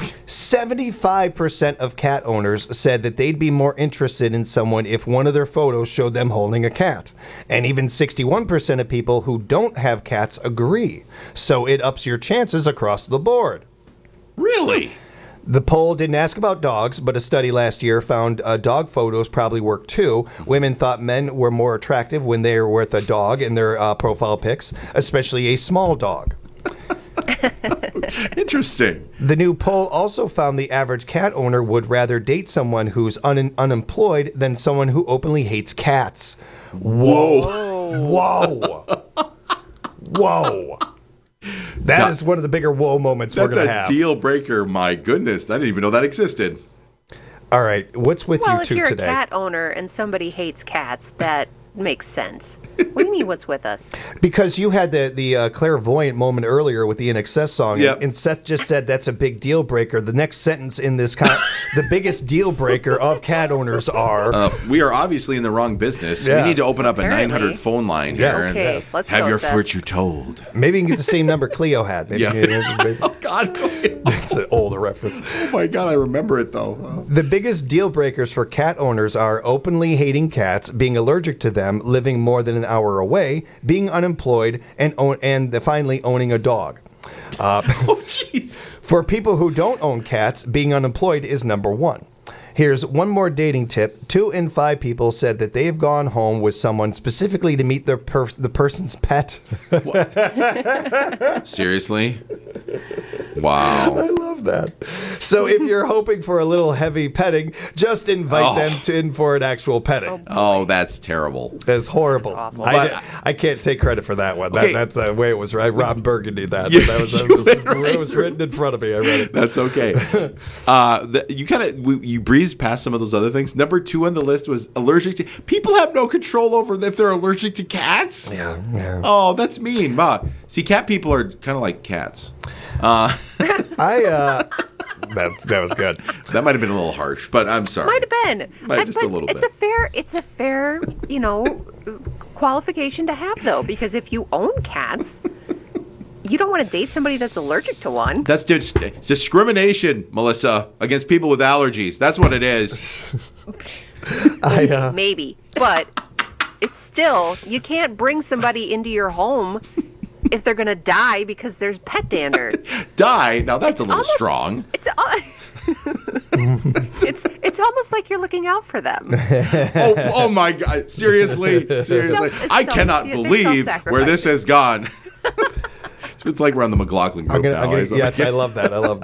75% of cat owners said that they'd be more interested in someone if one of their photos showed them holding a cat. And even 61% of people who don't have cats agree. So it ups your chances across the board. Really? The poll didn't ask about dogs, but a study last year found dog photos probably work too. Women thought men were more attractive when they were with a dog in their profile pics, especially a small dog. Interesting. The new poll also found the average cat owner would rather date someone who's unemployed than someone who openly hates cats. Whoa. Whoa. Whoa. That is one of the bigger whoa moments we're going to have. That's a deal breaker. My goodness. I didn't even know that existed. All right. What's with you two today? Well, if you're a cat owner and somebody hates cats, that makes sense. What do you mean, what's with us? Because you had the clairvoyant moment earlier with the INXS song, and Seth just said that's a big deal breaker. The next sentence in this, the biggest deal breaker of cat owners are... we are obviously in the wrong business. Yeah. We need to open up Apparently. a 900 phone line here. Yes. Okay, and let's have go, your Seth. fortune told. Maybe you can get the same number Cleo had. Maybe Oh, God. That's an older reference. Oh, my God. I remember it, though. The biggest deal breakers for cat owners are openly hating cats, being allergic to them, living more than an hour away, being unemployed, and finally owning a dog. Oh, jeez. For people who don't own cats, being unemployed is number one. Here's one more dating tip. 2 in 5 people said that they've gone home with someone specifically to meet the person's pet. Seriously? Wow. I love that. So if you're hoping for a little heavy petting, just invite them in for an actual petting. Oh, that's terrible. That's horrible. That's awful. I can't take credit for that one. Okay. That's the way it was. Right? Ron Burgundy that. Yeah, It was written in front of me. I read it. That's okay. You breezed past some of those other things. Number 2 on the list was allergic to... People have no control over if they're allergic to cats. Yeah. Oh, that's mean. See, cat people are kind of like cats. That was good. That might have been a little harsh, but I'm sorry. Might have been. Just a little it's bit. It's a fair, qualification to have, though, because if you own cats, you don't want to date somebody that's allergic to one. That's discrimination, Melissa, against people with allergies. That's what it is. Maybe. But it's still, you can't bring somebody into your home if they're going to die because there's pet dander. Die? Now that's a little strong. It's almost like you're looking out for them. Oh my God. Seriously? I cannot believe where this has gone. It's like we're on the McLaughlin group now. Yes, I love that.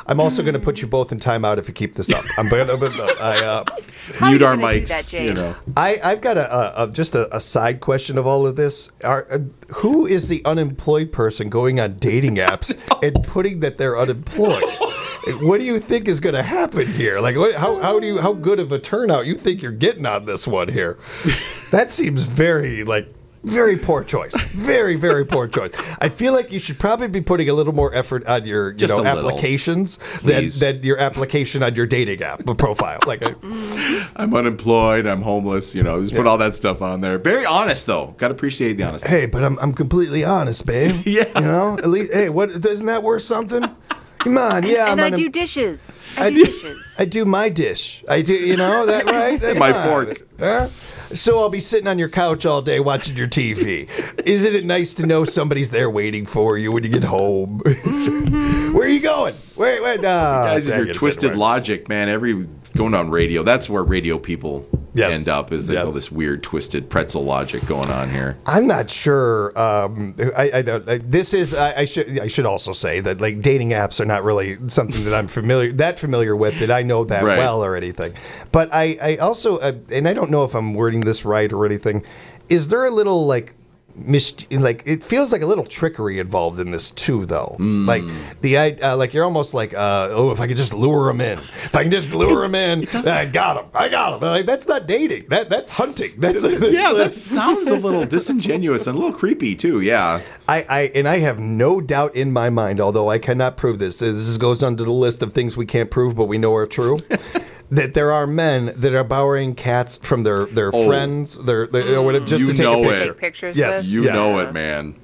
I'm also going to put you both in timeout if you keep this up. I'm going to mute our mics. that, James? I've got just a side question of all of this. Who is the unemployed person going on dating apps and putting that they're unemployed? What do you think is going to happen here? Like, how good of a turnout you think you're getting on this one here? That seems very very poor choice. Very, very poor choice. I feel like you should probably be putting a little more effort on your applications than your application on your dating app profile. I'm unemployed. I'm homeless. Just put all that stuff on there. Very honest though. Got to appreciate the honesty. Hey, but I'm completely honest, babe. Yeah. At least isn't that worth something? Come on, yeah. And I do dishes. I do dishes. I do my dish. I do, that right? My fork. Huh? So I'll be sitting on your couch all day watching your TV. Isn't it nice to know somebody's there waiting for you when you get home? Where are you going? Where? You guys and your twisted logic, man. Going on radio. That's where radio people end up. Is they go this weird twisted pretzel logic going on here. I'm not sure. I don't. I should also say that dating apps are not really something that I'm familiar with, that I know that well or anything. But I also and I don't know if I'm wording this right or anything. Is there a little it feels like a little trickery involved in this too, though. You're almost if I could just lure him in. If I can just lure him in, I got him. That's not dating. That's hunting. That sounds a little disingenuous and a little creepy too. Yeah. I have no doubt in my mind, although I cannot prove this. This goes under the list of things we can't prove, but we know are true. That there are men that are borrowing cats from their friends, just to take a picture. Take pictures yes, with? You know it, man.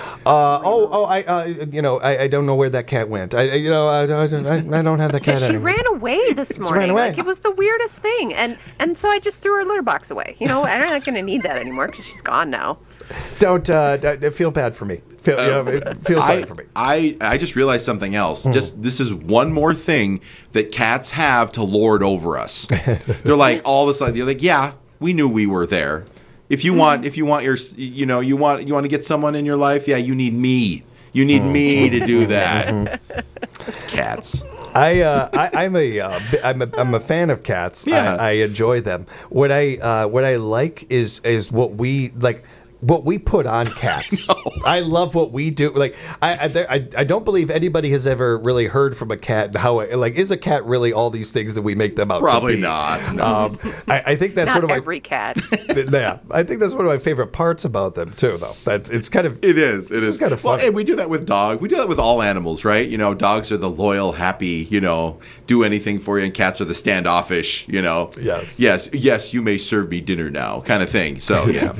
I don't know where that cat went. I don't have that cat She anymore. ran away this morning. Ran away. It was the weirdest thing. And so I just threw her litter box away. I'm not going to need that anymore because she's gone now. Don't feel bad for me. Feel sorry for me. I just realized something else. This is one more thing that cats have to lord over us. They're like all of a sudden. They're like, yeah, we knew we were there. If you want you want to get someone in your life, yeah, you need me. You need me to do that. Cats. I'm a fan of cats. Yeah. I enjoy them. What I like is what we put on cats. I love what we do. I don't believe anybody has ever really heard from a cat and how is a cat really all these things that we make them out Probably to be? not. No. I think that's Not one of my every cat. Yeah, I think that's one of my favorite parts about them too. Though it's kind of it is kind of fun. Well, hey, we do that with dogs. We do that with all animals, right? Dogs are the loyal, happy, do anything for you, and cats are the standoffish, yes, you may serve me dinner now, kind of thing. So yeah.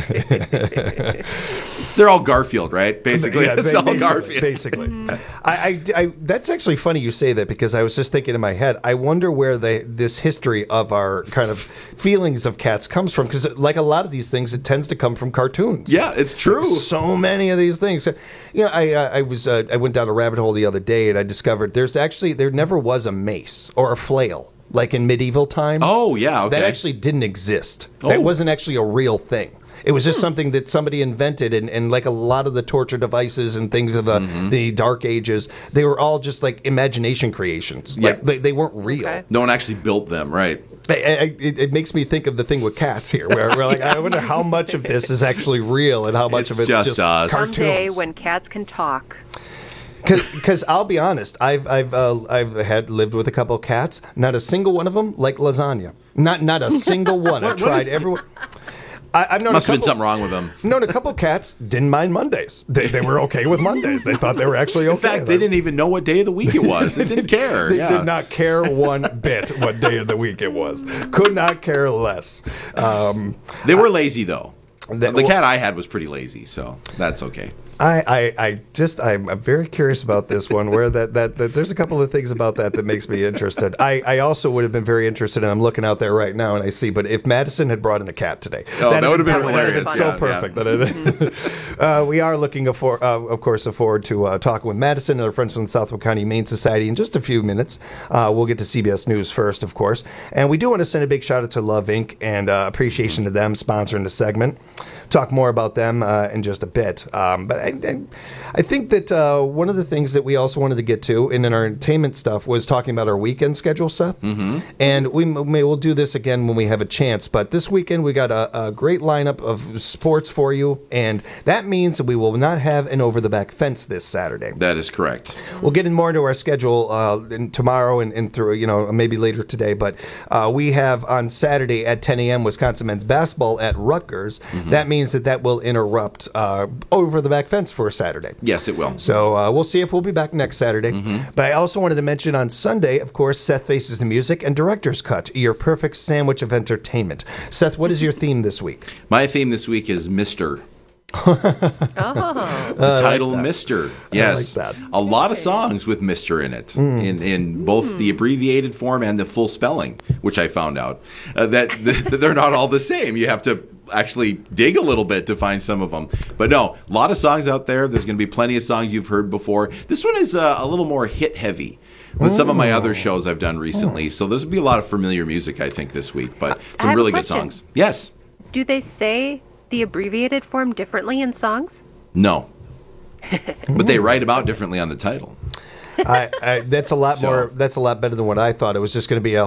They're all Garfield, right? Basically, it's all Garfield. Basically, I that's actually funny you say that, because I was just thinking in my head, I wonder where this history of our kind of feelings of cats comes from, because like a lot of these things, it tends to come from cartoons. Yeah, it's true. So many of these things. I went down a rabbit hole the other day and I discovered there never was a mace or a flail like in medieval times. Oh yeah, okay. That actually didn't exist. That wasn't actually a real thing. It was just something that somebody invented, and like a lot of the torture devices and things of the Dark Ages, they were all just like imagination creations. Yep. Like they weren't real. Okay. No one actually built them, right? It makes me think of the thing with cats here, where we're like, I wonder how much of this is actually real and how much of it's just us. cartoons. Someday when cats can talk. Because I'll be honest, I've lived with a couple of cats. Not a single one of them like lasagna. Not a single one. I tried everyone. I've known Must have been something wrong with them. Known a couple cats didn't mind Mondays. They were okay with Mondays. They thought they were actually okay. In fact, they didn't even know what day of the week it was. They didn't care. They did not care one bit what day of the week it was. Could not care less. They were lazy, though. The cat I had was pretty lazy, so that's okay. I'm very curious about this one, where that there's a couple of things about that makes me interested. I also would have been very interested, and I'm looking out there right now and I see, but if Madison had brought in a cat today, that would have been hilarious. So perfect. Yeah. We are looking of course forward to talking with Madison and our friends from the Southwood County Humane Society in just a few minutes. We'll get to CBS News first, of course, and we do want to send a big shout out to Love Inc. and appreciation to them sponsoring the segment. Talk more about them in just a bit. But I think that one of the things that we also wanted to get to in our entertainment stuff was talking about our weekend schedule, Seth. Mm-hmm. And we'll do this again when we have a chance. But this weekend we got a great lineup of sports for you, and that means that we will not have an over the back fence this Saturday. That is correct. We'll get in more into our schedule tomorrow and through maybe later today. But we have on Saturday at 10 a.m. Wisconsin men's basketball at Rutgers. Mm-hmm. That means that will interrupt over the back fence for Saturday. Yes, it will. So we'll see if we'll be back next Saturday. Mm-hmm. But I also wanted to mention on Sunday, of course, Seth Faces the Music and Director's Cut, your perfect sandwich of entertainment. Seth, what is your theme this week? My theme this week is Mr. Oh. The title Mr. Yes. I like that. A lot of songs with Mr. in it, in both the abbreviated form and the full spelling, which I found out that they're not all the same. You have to actually dig a little bit to find some of them. But no, a lot of songs out there. There's going to be plenty of songs you've heard before. This one is a little more hit heavy than some of my other shows I've done recently. So there's going to be a lot of familiar music, I think, this week. But some really good songs. Yes. Do they say the abbreviated form differently in songs? No. But they write about differently on the title. That's a lot more. That's a lot better than what I thought. It was just going to be a